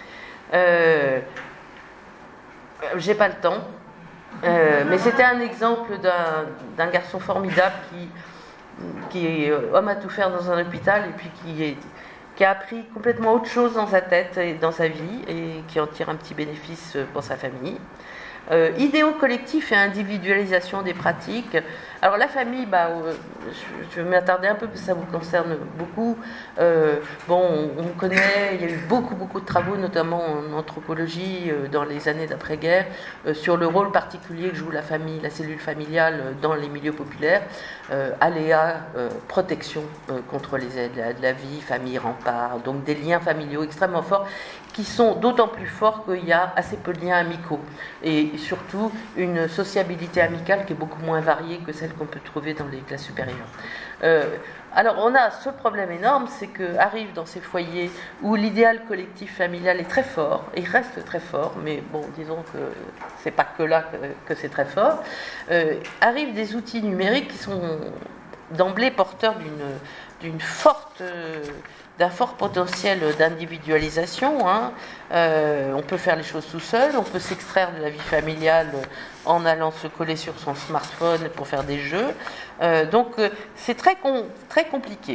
[SPEAKER 1] J'ai pas le temps, mais c'était un exemple d'un garçon formidable qui est homme à tout faire dans un hôpital et puis qui a appris complètement autre chose dans sa tête et dans sa vie et qui en tire un petit bénéfice pour sa famille. Idéaux collectifs et individualisation des pratiques. Alors la famille, je vais m'attarder un peu parce que ça vous concerne beaucoup. On connaît, il y a eu beaucoup de travaux, notamment en anthropologie dans les années d'après-guerre, sur le rôle particulier que joue la famille, la cellule familiale dans les milieux populaires, aléas, protection contre les aléas de la vie, famille rempart, donc des liens familiaux extrêmement forts qui sont d'autant plus forts qu'il y a assez peu de liens amicaux et surtout une sociabilité amicale qui est beaucoup moins variée que celle qu'on peut trouver dans les classes supérieures. Alors on a ce problème énorme, c'est qu'arrive dans ces foyers où l'idéal collectif familial est très fort, et il reste très fort, mais bon, disons que c'est pas que là que c'est très fort, arrivent des outils numériques qui sont d'emblée porteurs d'un fort potentiel d'individualisation. On peut faire les choses tout seul, on peut s'extraire de la vie familiale en allant se coller sur son smartphone pour faire des jeux. Donc c'est très compliqué.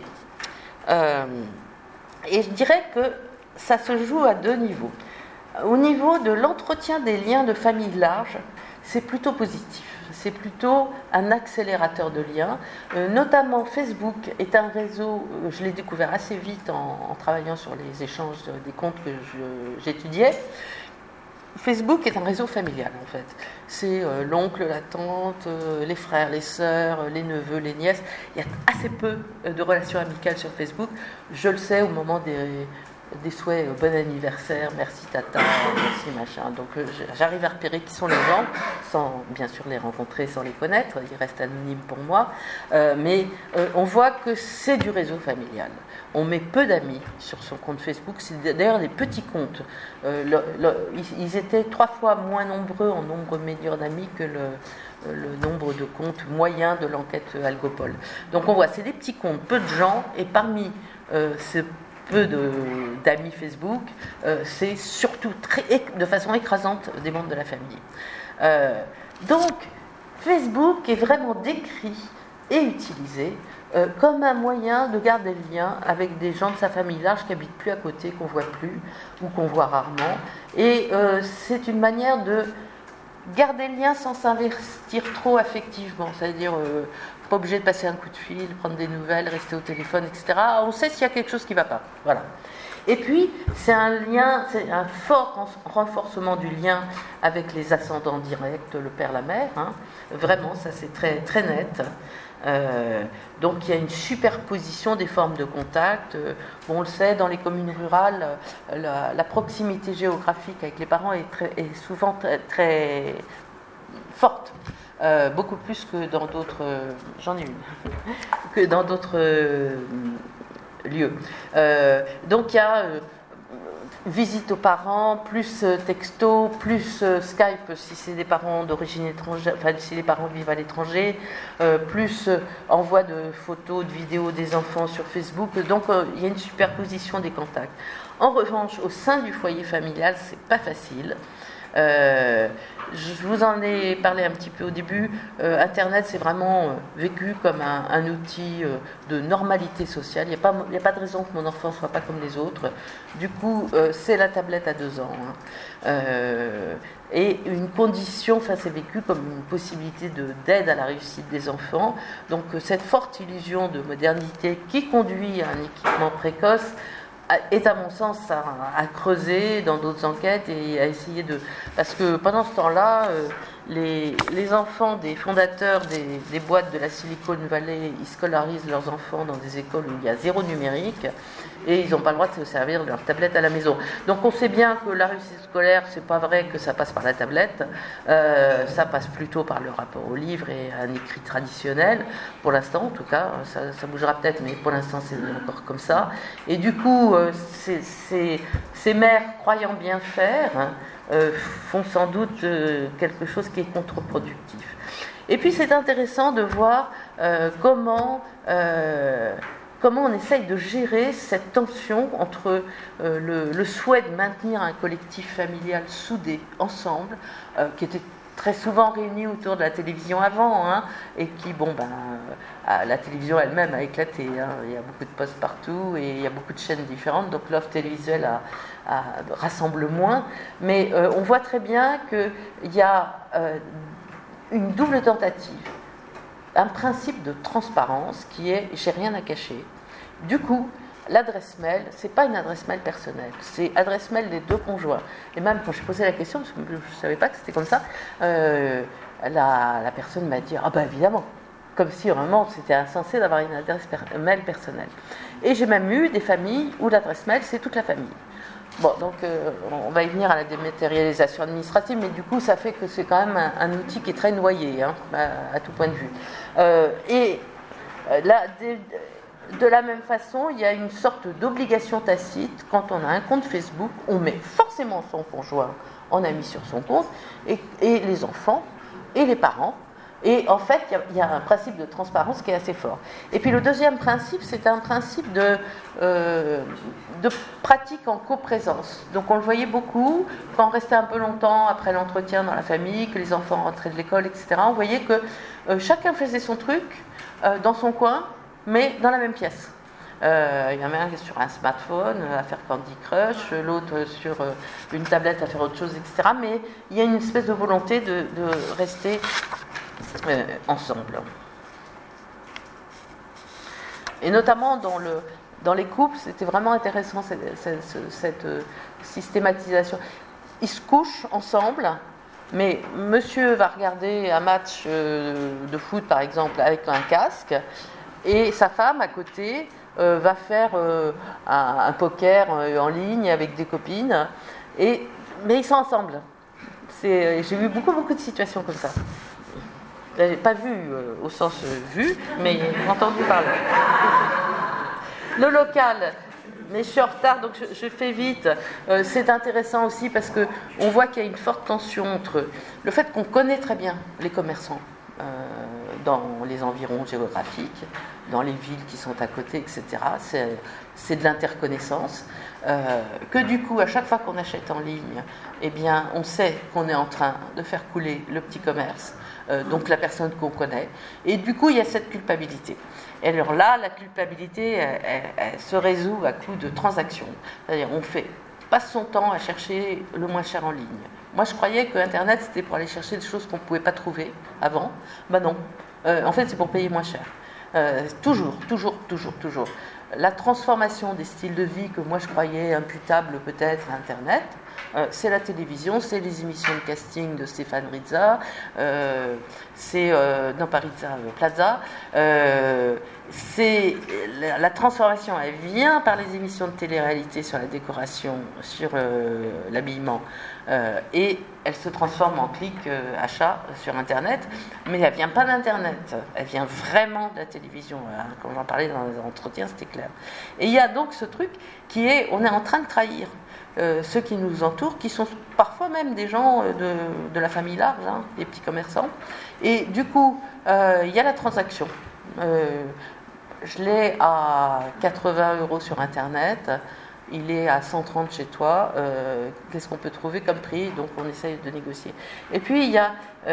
[SPEAKER 1] Et je dirais que ça se joue à 2 niveaux. Au niveau de l'entretien des liens de famille large, c'est plutôt positif. C'est plutôt un accélérateur de liens. Notamment Facebook est un réseau, je l'ai découvert assez vite en travaillant sur les échanges des comptes que j'étudiais. Facebook est un réseau familial en fait. C'est l'oncle, la tante, les frères, les sœurs, les neveux, les nièces. Il y a assez peu de relations amicales sur Facebook. Je le sais au moment des souhaits, bon anniversaire, merci tata, merci machin. Donc j'arrive à repérer qui sont les gens, sans bien sûr les rencontrer, sans les connaître, ils restent anonymes pour moi, mais on voit que c'est du réseau familial. On met peu d'amis sur son compte Facebook, c'est d'ailleurs des petits comptes. Ils étaient 3 fois moins nombreux en nombre médian d'amis que le nombre de comptes moyens de l'enquête Algopol. Donc on voit, c'est des petits comptes, peu de gens, et parmi ce peu d'amis Facebook, c'est surtout de façon écrasante des membres de la famille. Donc Facebook est vraiment décrit et utilisé comme un moyen de garder le lien avec des gens de sa famille large qui n'habitent plus à côté, qu'on ne voit plus ou qu'on voit rarement. Et c'est une manière de garder le lien sans s'investir trop affectivement, c'est-à-dire pas obligé de passer un coup de fil, prendre des nouvelles, rester au téléphone, etc. On sait s'il y a quelque chose qui ne va pas. Voilà. Et puis, c'est un fort renforcement du lien avec les ascendants directs, le père, la mère. Hein. Vraiment, ça c'est très, très net. Donc il y a une superposition des formes de contact. On le sait, dans les communes rurales, la proximité géographique avec les parents est souvent très, très forte, beaucoup plus que dans d'autres, j'en ai une, que dans d'autres lieux. Donc il y a visite aux parents, plus texto, plus Skype si c'est des parents d'origine étrangère, enfin si les parents vivent à l'étranger, plus envoi de photos, de vidéos des enfants sur Facebook. Donc il y a une superposition des contacts. En revanche, au sein du foyer familial, c'est pas facile. Je vous en ai parlé un petit peu au début. Internet, c'est vraiment vécu comme un outil de normalité sociale. Il n'y a pas de raison que mon enfant ne soit pas comme les autres. Du coup, c'est la tablette à 2 ans. Hein. Et une condition, enfin, c'est vécu comme une possibilité d'aide à la réussite des enfants. Donc, cette forte illusion de modernité qui conduit à un équipement précoce est à mon sens à creuser dans d'autres enquêtes et à essayer de... Parce que pendant ce temps-là, les enfants des fondateurs des boîtes de la Silicon Valley, ils scolarisent leurs enfants dans des écoles où il y a 0 numérique et ils n'ont pas le droit de se servir de leur tablette à la maison. Donc on sait bien que la réussite scolaire, c'est pas vrai que ça passe par la tablette, ça passe plutôt par le rapport au livre et un écrit traditionnel, pour l'instant en tout cas, ça bougera peut-être, mais pour l'instant c'est encore comme ça. Et du coup, ces mères croyant bien faire, font sans doute quelque chose qui est contre-productif. Et puis c'est intéressant de voir comment on essaye de gérer cette tension entre le souhait de maintenir un collectif familial soudé ensemble, qui était très souvent réunis autour de la télévision avant, hein, et qui, la télévision elle-même a éclaté. Hein, il y a beaucoup de postes partout et il y a beaucoup de chaînes différentes, donc l'offre télévisuelle rassemble moins. Mais on voit très bien qu'il y a une double tentative, un principe de transparence qui est « j'ai rien à cacher ». Du coup, l'adresse mail, c'est pas une adresse mail personnelle, c'est adresse mail des 2 conjoints. Et même quand je posais la question, parce que je ne savais pas que c'était comme ça, la personne m'a dit « Ah ben évidemment !» Comme si vraiment c'était insensé d'avoir une adresse mail personnelle. Et j'ai même eu des familles où l'adresse mail, c'est toute la famille. Bon, donc on va y venir à la dématérialisation administrative, mais du coup ça fait que c'est quand même un outil qui est très noyé, hein, à tout point de vue. Là, de la même façon, il y a une sorte d'obligation tacite. Quand on a un compte Facebook, on met forcément son conjoint en ami sur son compte, et les enfants, et les parents. Et en fait, il y a un principe de transparence qui est assez fort. Et puis le deuxième principe, c'est un principe de pratique en coprésence. Donc on le voyait beaucoup, quand on restait un peu longtemps après l'entretien dans la famille, que les enfants rentraient de l'école, etc., on voyait que chacun faisait son truc dans son coin, mais dans la même pièce. Il y en avait un sur un smartphone à faire Candy Crush, l'autre sur une tablette à faire autre chose, etc. Mais il y a une espèce de volonté de rester ensemble. Et notamment dans les couples, c'était vraiment intéressant cette systématisation. Ils se couchent ensemble, mais monsieur va regarder un match de foot par exemple avec un casque, Et sa femme, à côté, va faire un poker en ligne avec des copines. Mais ils sont ensemble. J'ai vu beaucoup de situations comme ça. Je n'ai pas vu au sens vu, mais entendu parler. Le local, mais je suis en retard, donc je fais vite. C'est intéressant aussi parce qu'on voit qu'il y a une forte tension entre le fait qu'on connaît très bien les commerçants dans les environs géographiques, dans les villes qui sont à côté, etc. C'est de l'interconnaissance. Que du coup, à chaque fois qu'on achète en ligne, eh bien, on sait qu'on est en train de faire couler le petit commerce, donc la personne qu'on connaît. Et du coup, il y a cette culpabilité. Et alors là, la culpabilité, elle se résout à coup de transactions. C'est-à-dire, passe son temps à chercher le moins cher en ligne. Moi, je croyais que Internet, c'était pour aller chercher des choses qu'on ne pouvait pas trouver avant. Ben non. En fait, c'est pour payer moins cher. Toujours. La transformation des styles de vie que moi je croyais imputables peut-être à Internet, c'est la télévision, c'est les émissions de casting de Stéphane Rizza, Plaza. C'est la transformation, elle vient par les émissions de télé-réalité sur la décoration, sur l'habillement, et elle se transforme en clic achat sur Internet, mais elle vient pas d'Internet, elle vient vraiment de la télévision. Quand j'en parlais dans les entretiens, c'était clair. Et il y a donc ce truc qui est, on est en train de trahir ceux qui nous entourent, qui sont parfois même des gens de la famille large, des petits commerçants. Et du coup, il y a la transaction. Je l'ai à 80 € sur Internet, il est à 130 chez toi, qu'est-ce qu'on peut trouver comme prix? Donc on essaye de négocier. Et puis il y a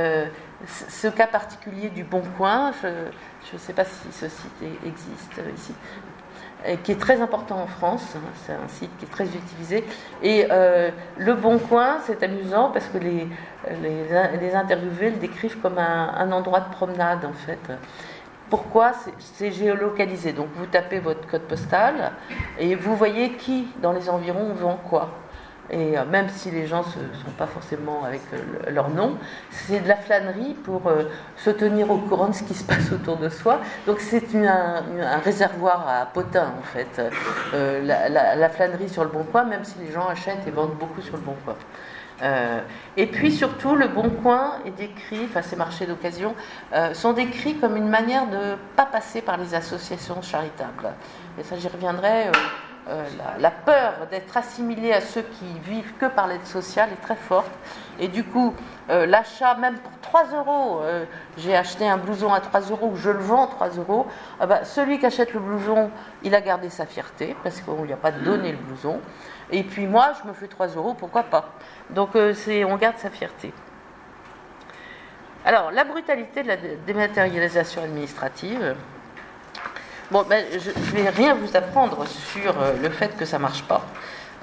[SPEAKER 1] ce cas particulier du Bon Coin, je ne sais pas si ce site existe ici, qui est très important en France, c'est un site qui est très utilisé. Et le Bon Coin, c'est amusant parce que les interviewés le décrivent comme un endroit de promenade en fait. Pourquoi? C'est géolocalisé. Donc vous tapez votre code postal et vous voyez qui dans les environs vend quoi. Et même si les gens ne sont pas forcément avec leur nom, c'est de la flânerie pour se tenir au courant de ce qui se passe autour de soi. Donc c'est un réservoir à potins en fait, la flânerie sur le Bon Coin, même si les gens achètent et vendent beaucoup sur le Bon Coin. Et puis surtout, le Bon Coin est décrit, enfin ces marchés d'occasion, sont décrits comme une manière de ne pas passer par les associations charitables. Et ça, j'y reviendrai. La peur d'être assimilé à ceux qui vivent que par l'aide sociale est très forte. Et du coup, l'achat, même pour 3 €, j'ai acheté un blouson à 3 € ou je le vends à 3 €, celui qui achète le blouson, il a gardé sa fierté parce qu'on ne lui a pas donné le blouson. Et puis moi, je me fais 3 €, pourquoi pas? Donc on garde sa fierté. Alors, la brutalité de la dématérialisation administrative. Bon, je ne vais rien vous apprendre sur le fait que ça ne marche pas.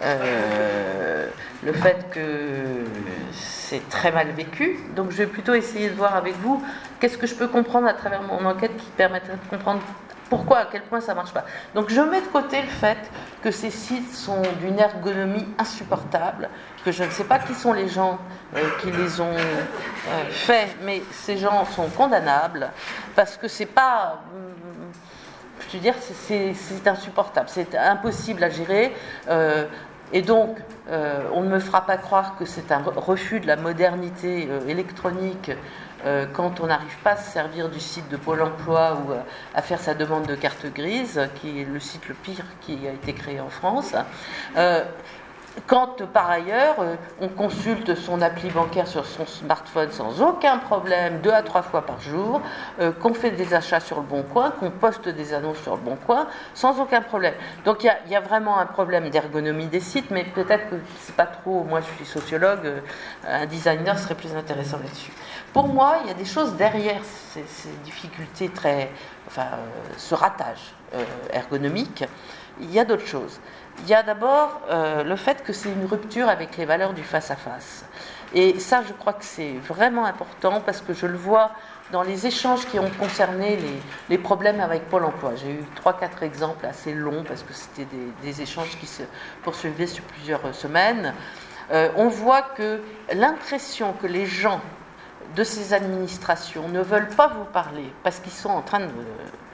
[SPEAKER 1] Le fait que c'est très mal vécu. Donc je vais plutôt essayer de voir avec vous qu'est-ce que je peux comprendre à travers mon enquête qui permettrait de comprendre pourquoi, à quel point ça ne marche pas. Donc je mets de côté le fait que ces sites sont d'une ergonomie insupportable, que je ne sais pas qui sont les gens qui les ont faits, mais ces gens sont condamnables, parce que c'est pas... je veux dire, c'est insupportable, c'est impossible à gérer, et donc on ne me fera pas croire que c'est un refus de la modernité électronique quand on n'arrive pas à se servir du site de Pôle emploi ou à faire sa demande de carte grise, qui est le site le pire qui a été créé en France. Quand par ailleurs on consulte son appli bancaire sur son smartphone sans aucun problème 2 à 3 fois par jour, qu'on fait des achats sur le Bon Coin, qu'on poste des annonces sur le Bon Coin sans aucun problème. Donc il y a vraiment un problème d'ergonomie des sites, mais peut-être que c'est pas trop, moi je suis sociologue, un designer serait plus intéressant là-dessus. Pour moi, il y a des choses derrière ces difficultés ce ratage ergonomique, il y a d'autres choses. Il y a d'abord le fait que c'est une rupture avec les valeurs du face-à-face. Et ça, je crois que c'est vraiment important parce que je le vois dans les échanges qui ont concerné les problèmes avec Pôle emploi. J'ai eu 3-4 exemples assez longs parce que c'était des échanges qui se poursuivaient sur plusieurs semaines. On voit que l'impression que les gens de ces administrations ne veulent pas vous parler parce qu'ils sont en train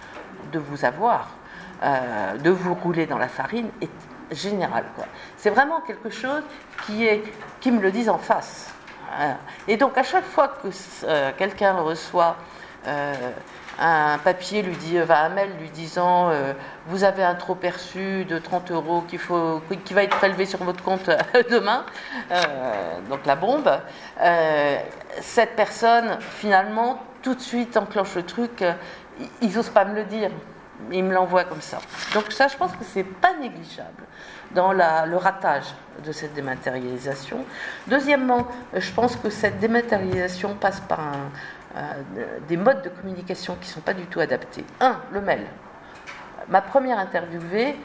[SPEAKER 1] de vous avoir, de vous rouler dans la farine est général, quoi. C'est vraiment quelque chose qui me le dise en face. Et donc à chaque fois que quelqu'un reçoit un papier, un mail lui disant vous avez un trop perçu de 30 € qui va être prélevé sur votre compte demain, donc la bombe, cette personne finalement tout de suite enclenche le truc, ils n'osent pas me le dire. Il me l'envoie comme ça. Donc ça, je pense que c'est pas négligeable dans le ratage de cette dématérialisation. Deuxièmement, je pense que cette dématérialisation passe par des modes de communication qui ne sont pas du tout adaptés. Le mail. Ma première interviewée,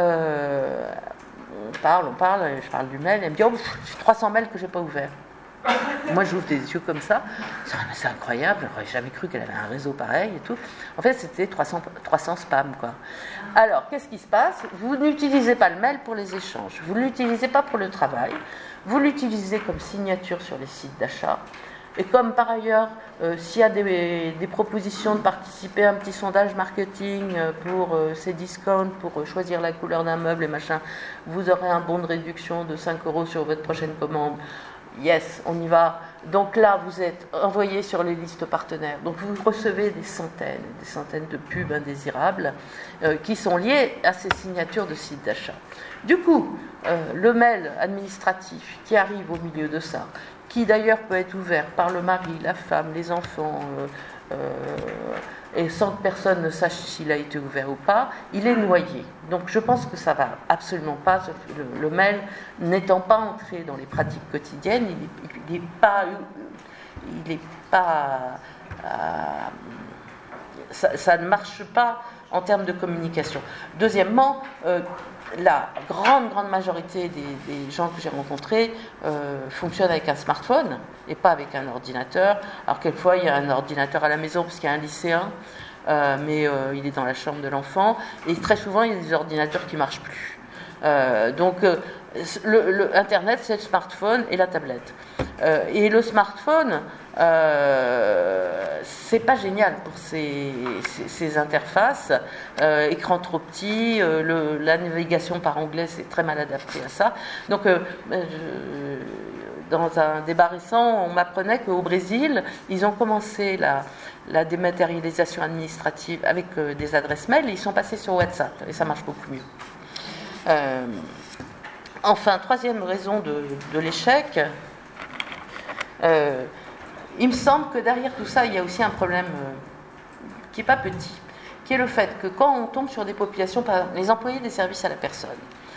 [SPEAKER 1] on parle, je parle du mail, elle me dit j'ai 300 mails que je n'ai pas ouverts. Moi, j'ouvre des yeux comme ça. C'est incroyable, j'aurais jamais cru qu'elle avait un réseau pareil et tout. En fait, c'était 300 spams, quoi. Alors, qu'est-ce qui se passe ? Vous n'utilisez pas le mail pour les échanges. Vous ne l'utilisez pas pour le travail. Vous l'utilisez comme signature sur les sites d'achat. Et comme par ailleurs, s'il y a des propositions de participer à un petit sondage marketing pour ces discounts, pour choisir la couleur d'un meuble et machin, vous aurez un bon de réduction de 5 € sur votre prochaine commande. Yes, on y va. Donc là, vous êtes envoyé sur les listes partenaires. Donc vous recevez des centaines de pubs indésirables qui sont liées à ces signatures de sites d'achat. Du coup, le mail administratif qui arrive au milieu de ça, qui d'ailleurs peut être ouvert par le mari, la femme, les enfants, et sans que personne ne sache s'il a été ouvert ou pas, il est noyé. Donc je pense que ça va absolument pas, le mail n'étant pas entré dans les pratiques quotidiennes, il n'est pas ça ne marche pas en termes de communication. Deuxièmement, la grande majorité des gens que j'ai rencontrés fonctionnent avec un smartphone et pas avec un ordinateur. Alors quelquefois il y a un ordinateur à la maison parce qu'il y a un lycéen, mais il est dans la chambre de l'enfant, et très souvent il y a des ordinateurs qui ne marchent plus. Donc Internet, c'est le smartphone et la tablette. Et le smartphone, c'est pas génial pour ces interfaces. Écran trop petit, la navigation par onglet, c'est très mal adapté à ça. Donc, dans un débat récent, on m'apprenait qu'au Brésil, ils ont commencé la dématérialisation administrative avec des adresses mail, et ils sont passés sur WhatsApp, et ça marche beaucoup mieux. Enfin, troisième raison de l'échec, il me semble que derrière tout ça, il y a aussi un problème qui n'est pas petit, qui est le fait que quand on tombe sur des populations, par exemple les employés des services à la personne,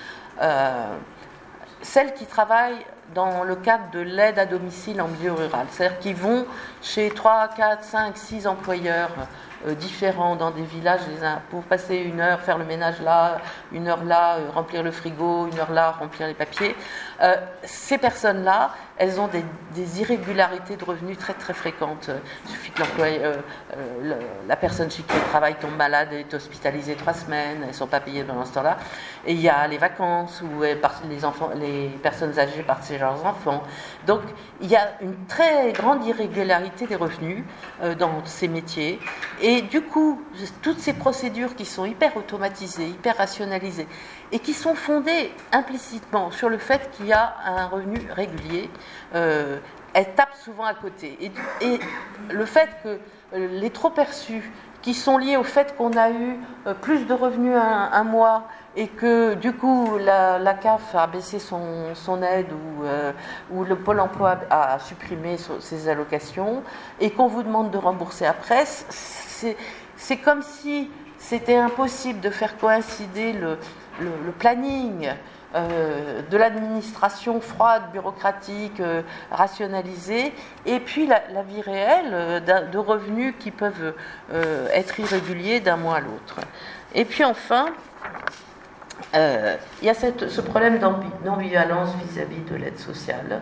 [SPEAKER 1] celles qui travaillent dans le cadre de l'aide à domicile en milieu rural, c'est-à-dire qu'ils vont chez 3, 4, 5, 6 employeurs différents dans des villages pour passer une heure, faire le ménage là, une heure là, remplir le frigo, une heure là, remplir les papiers. Ces personnes-là, elles ont des irrégularités de revenus très très fréquentes. Il suffit que la personne chez qui elle travaille tombe malade, elle est hospitalisée 3 semaines, elles ne sont pas payées pendant ce temps-là. Et il y a les vacances où les personnes âgées partent chez leurs enfants. Donc il y a une très grande irrégularité des revenus dans ces métiers. Et du coup, toutes ces procédures qui sont hyper automatisées, hyper rationalisées, et qui sont fondées implicitement sur le fait qu'il y a un revenu régulier, elles tapent souvent à côté. Et le fait que les trop perçus, qui sont liés au fait qu'on a eu plus de revenus un mois, et que du coup la CAF a baissé son aide, ou le Pôle emploi a supprimé ses allocations, et qu'on vous demande de rembourser après, c'est comme si c'était impossible de faire coïncider le planning de l'administration froide, bureaucratique, rationalisée, et puis la vie réelle de revenus qui peuvent être irréguliers d'un mois à l'autre. Et puis enfin, il y a ce problème d'ambivalence vis-à-vis de l'aide sociale.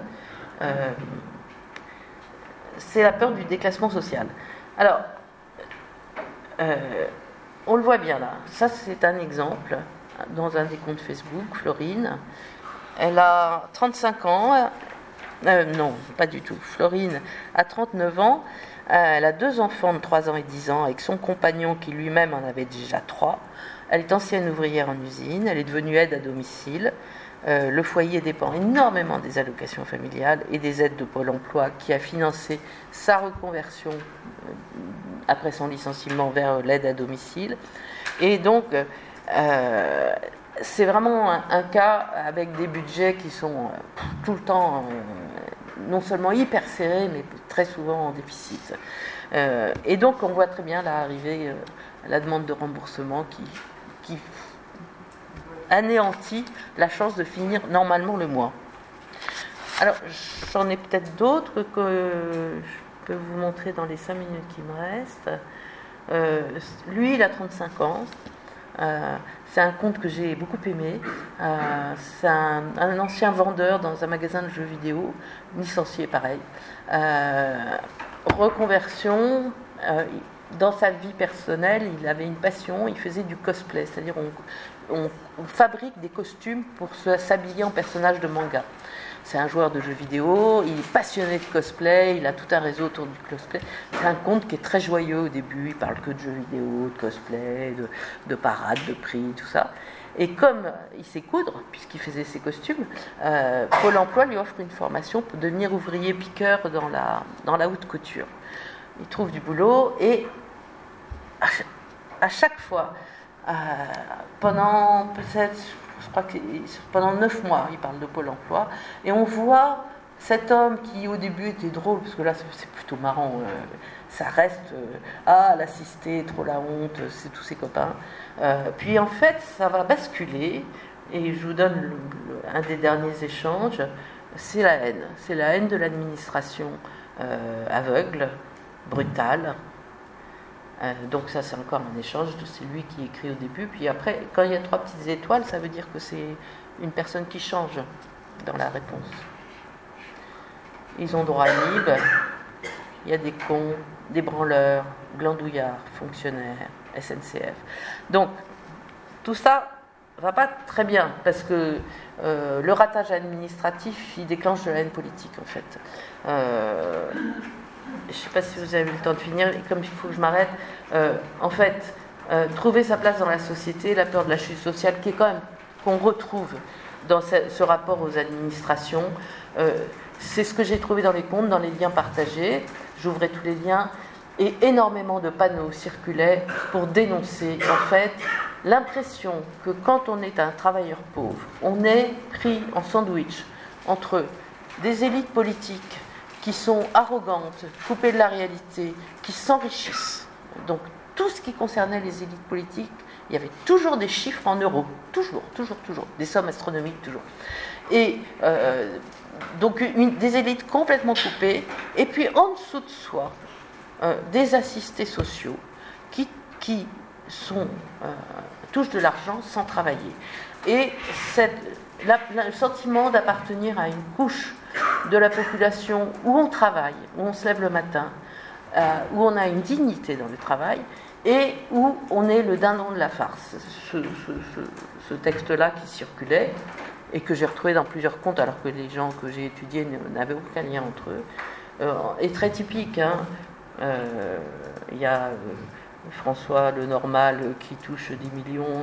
[SPEAKER 1] C'est la peur du déclassement social. Alors, on le voit bien là. Ça, c'est un exemple dans un des comptes Facebook, Florine. Elle a 35 ans. Non, pas du tout. Florine a 39 ans. Elle a 2 enfants de 3 ans et 10 ans avec son compagnon qui lui-même en avait déjà 3. Elle est ancienne ouvrière en usine, elle est devenue aide à domicile. Le foyer dépend énormément des allocations familiales et des aides de Pôle emploi qui a financé sa reconversion après son licenciement vers l'aide à domicile. Et donc, c'est vraiment un cas avec des budgets qui sont tout le temps non seulement hyper serrés, mais très souvent en déficit. Et donc, on voit très bien là arriver la demande de remboursement qui anéantit la chance de finir normalement le mois. Alors, j'en ai peut-être d'autres que je peux vous montrer dans les 5 minutes qui me restent. Lui, il a 35 ans. C'est un conte que j'ai beaucoup aimé. C'est un ancien vendeur dans un magasin de jeux vidéo, licencié pareil. Reconversion. Dans sa vie personnelle, il avait une passion, il faisait du cosplay, c'est-à-dire on fabrique des costumes pour s'habiller en personnage de manga. C'est un joueur de jeux vidéo, il est passionné de cosplay, il a tout un réseau autour du cosplay. C'est un conte qui est très joyeux au début, il parle que de jeux vidéo, de cosplay, de parades, de prix, tout ça. Et comme il sait coudre, puisqu'il faisait ses costumes, Pôle emploi lui offre une formation pour devenir ouvrier piqueur dans la haute couture. Il trouve du boulot et à chaque fois, pendant peut-être, je crois que pendant 9 mois, il parle de Pôle emploi, et on voit cet homme qui au début était drôle, parce que là c'est plutôt marrant, ça reste l'assisté, trop la honte, c'est tous ses copains. Puis en fait, ça va basculer, et je vous donne un des derniers échanges, c'est la haine de l'administration aveugle, brutale. Donc ça, c'est encore un échange, c'est lui qui écrit au début, puis après, quand il y a 3 petites étoiles, ça veut dire que c'est une personne qui change dans la réponse. Ils ont droit libre, il y a des cons, des branleurs, glandouillards, fonctionnaires, SNCF. Donc, tout ça va pas très bien, parce que le ratage administratif, il déclenche de la haine politique, en fait. Je ne sais pas si vous avez eu le temps de finir, et comme il faut que je m'arrête, en fait, trouver sa place dans la société, la peur de la chute sociale, qui est quand même, qu'on retrouve dans ce rapport aux administrations, c'est ce que j'ai trouvé dans les contes, dans les liens partagés, j'ouvrais tous les liens, et énormément de panneaux circulaient pour dénoncer, en fait, l'impression que quand on est un travailleur pauvre, on est pris en sandwich entre des élites politiques qui sont arrogantes, coupées de la réalité, qui s'enrichissent. Donc tout ce qui concernait les élites politiques, il y avait toujours des chiffres en euros, toujours, des sommes astronomiques, toujours. Et donc des élites complètement coupées, et puis en dessous de soi, des assistés sociaux qui touchent de l'argent sans travailler. Et le sentiment d'appartenir à une couche de la population où on travaille, où on se lève le matin, où on a une dignité dans le travail et où on est le dindon de la farce. Ce texte-là qui circulait et que j'ai retrouvé dans plusieurs contes alors que les gens que j'ai étudiés n'avaient aucun lien entre eux, est très typique. Il y a François Lenormand qui touche 10 millions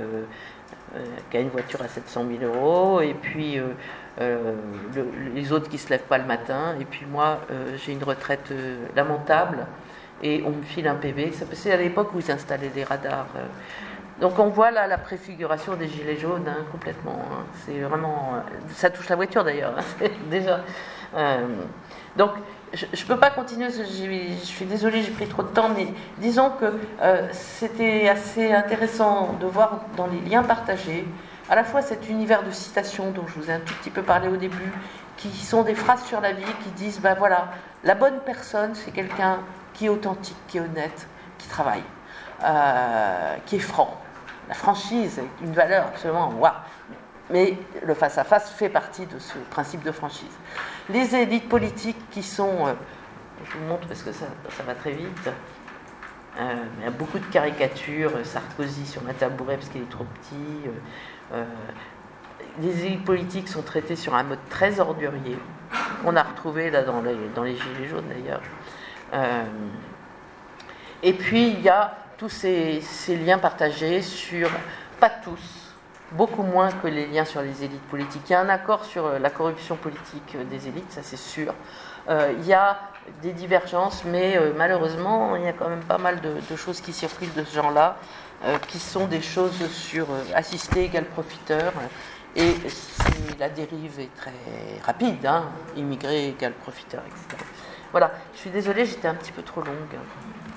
[SPEAKER 1] qui a une voiture à 700 000 euros, et puis les autres qui ne se lèvent pas le matin, et puis moi j'ai une retraite lamentable et on me file un PV. C'est à l'époque où ils installaient des radars. Donc on voit là la préfiguration des gilets jaunes complètement. C'est vraiment, ça touche la voiture d'ailleurs. Déjà. Donc je ne peux pas continuer, je suis désolée, j'ai pris trop de temps, mais disons que c'était assez intéressant de voir dans les liens partagés, à la fois cet univers de citations dont je vous ai un tout petit peu parlé au début, qui sont des phrases sur la vie qui disent, ben voilà, la bonne personne, c'est quelqu'un qui est authentique, qui est honnête, qui travaille, qui est franc. La franchise est une valeur absolument waouh. Mais le face-à-face fait partie de ce principe de franchise. Les élites politiques qui sont... je vous montre parce que ça va très vite. Il y a beaucoup de caricatures. Sarkozy sur un tabouret parce qu'il est trop petit. Les élites politiques sont traitées sur un mode très ordurier. On a retrouvé là dans les Gilets jaunes d'ailleurs. Et puis il y a tous ces liens partagés sur, pas tous, beaucoup moins que les liens sur les élites politiques. Il y a un accord sur la corruption politique des élites, ça c'est sûr. Il y a des divergences, mais malheureusement, il y a quand même pas mal de choses qui circulent de ce genre-là, qui sont des choses sur assisté égale profiteur, et la dérive est très rapide, hein, immigré égale profiteur, etc. Voilà, je suis désolée, j'étais un petit peu trop longue.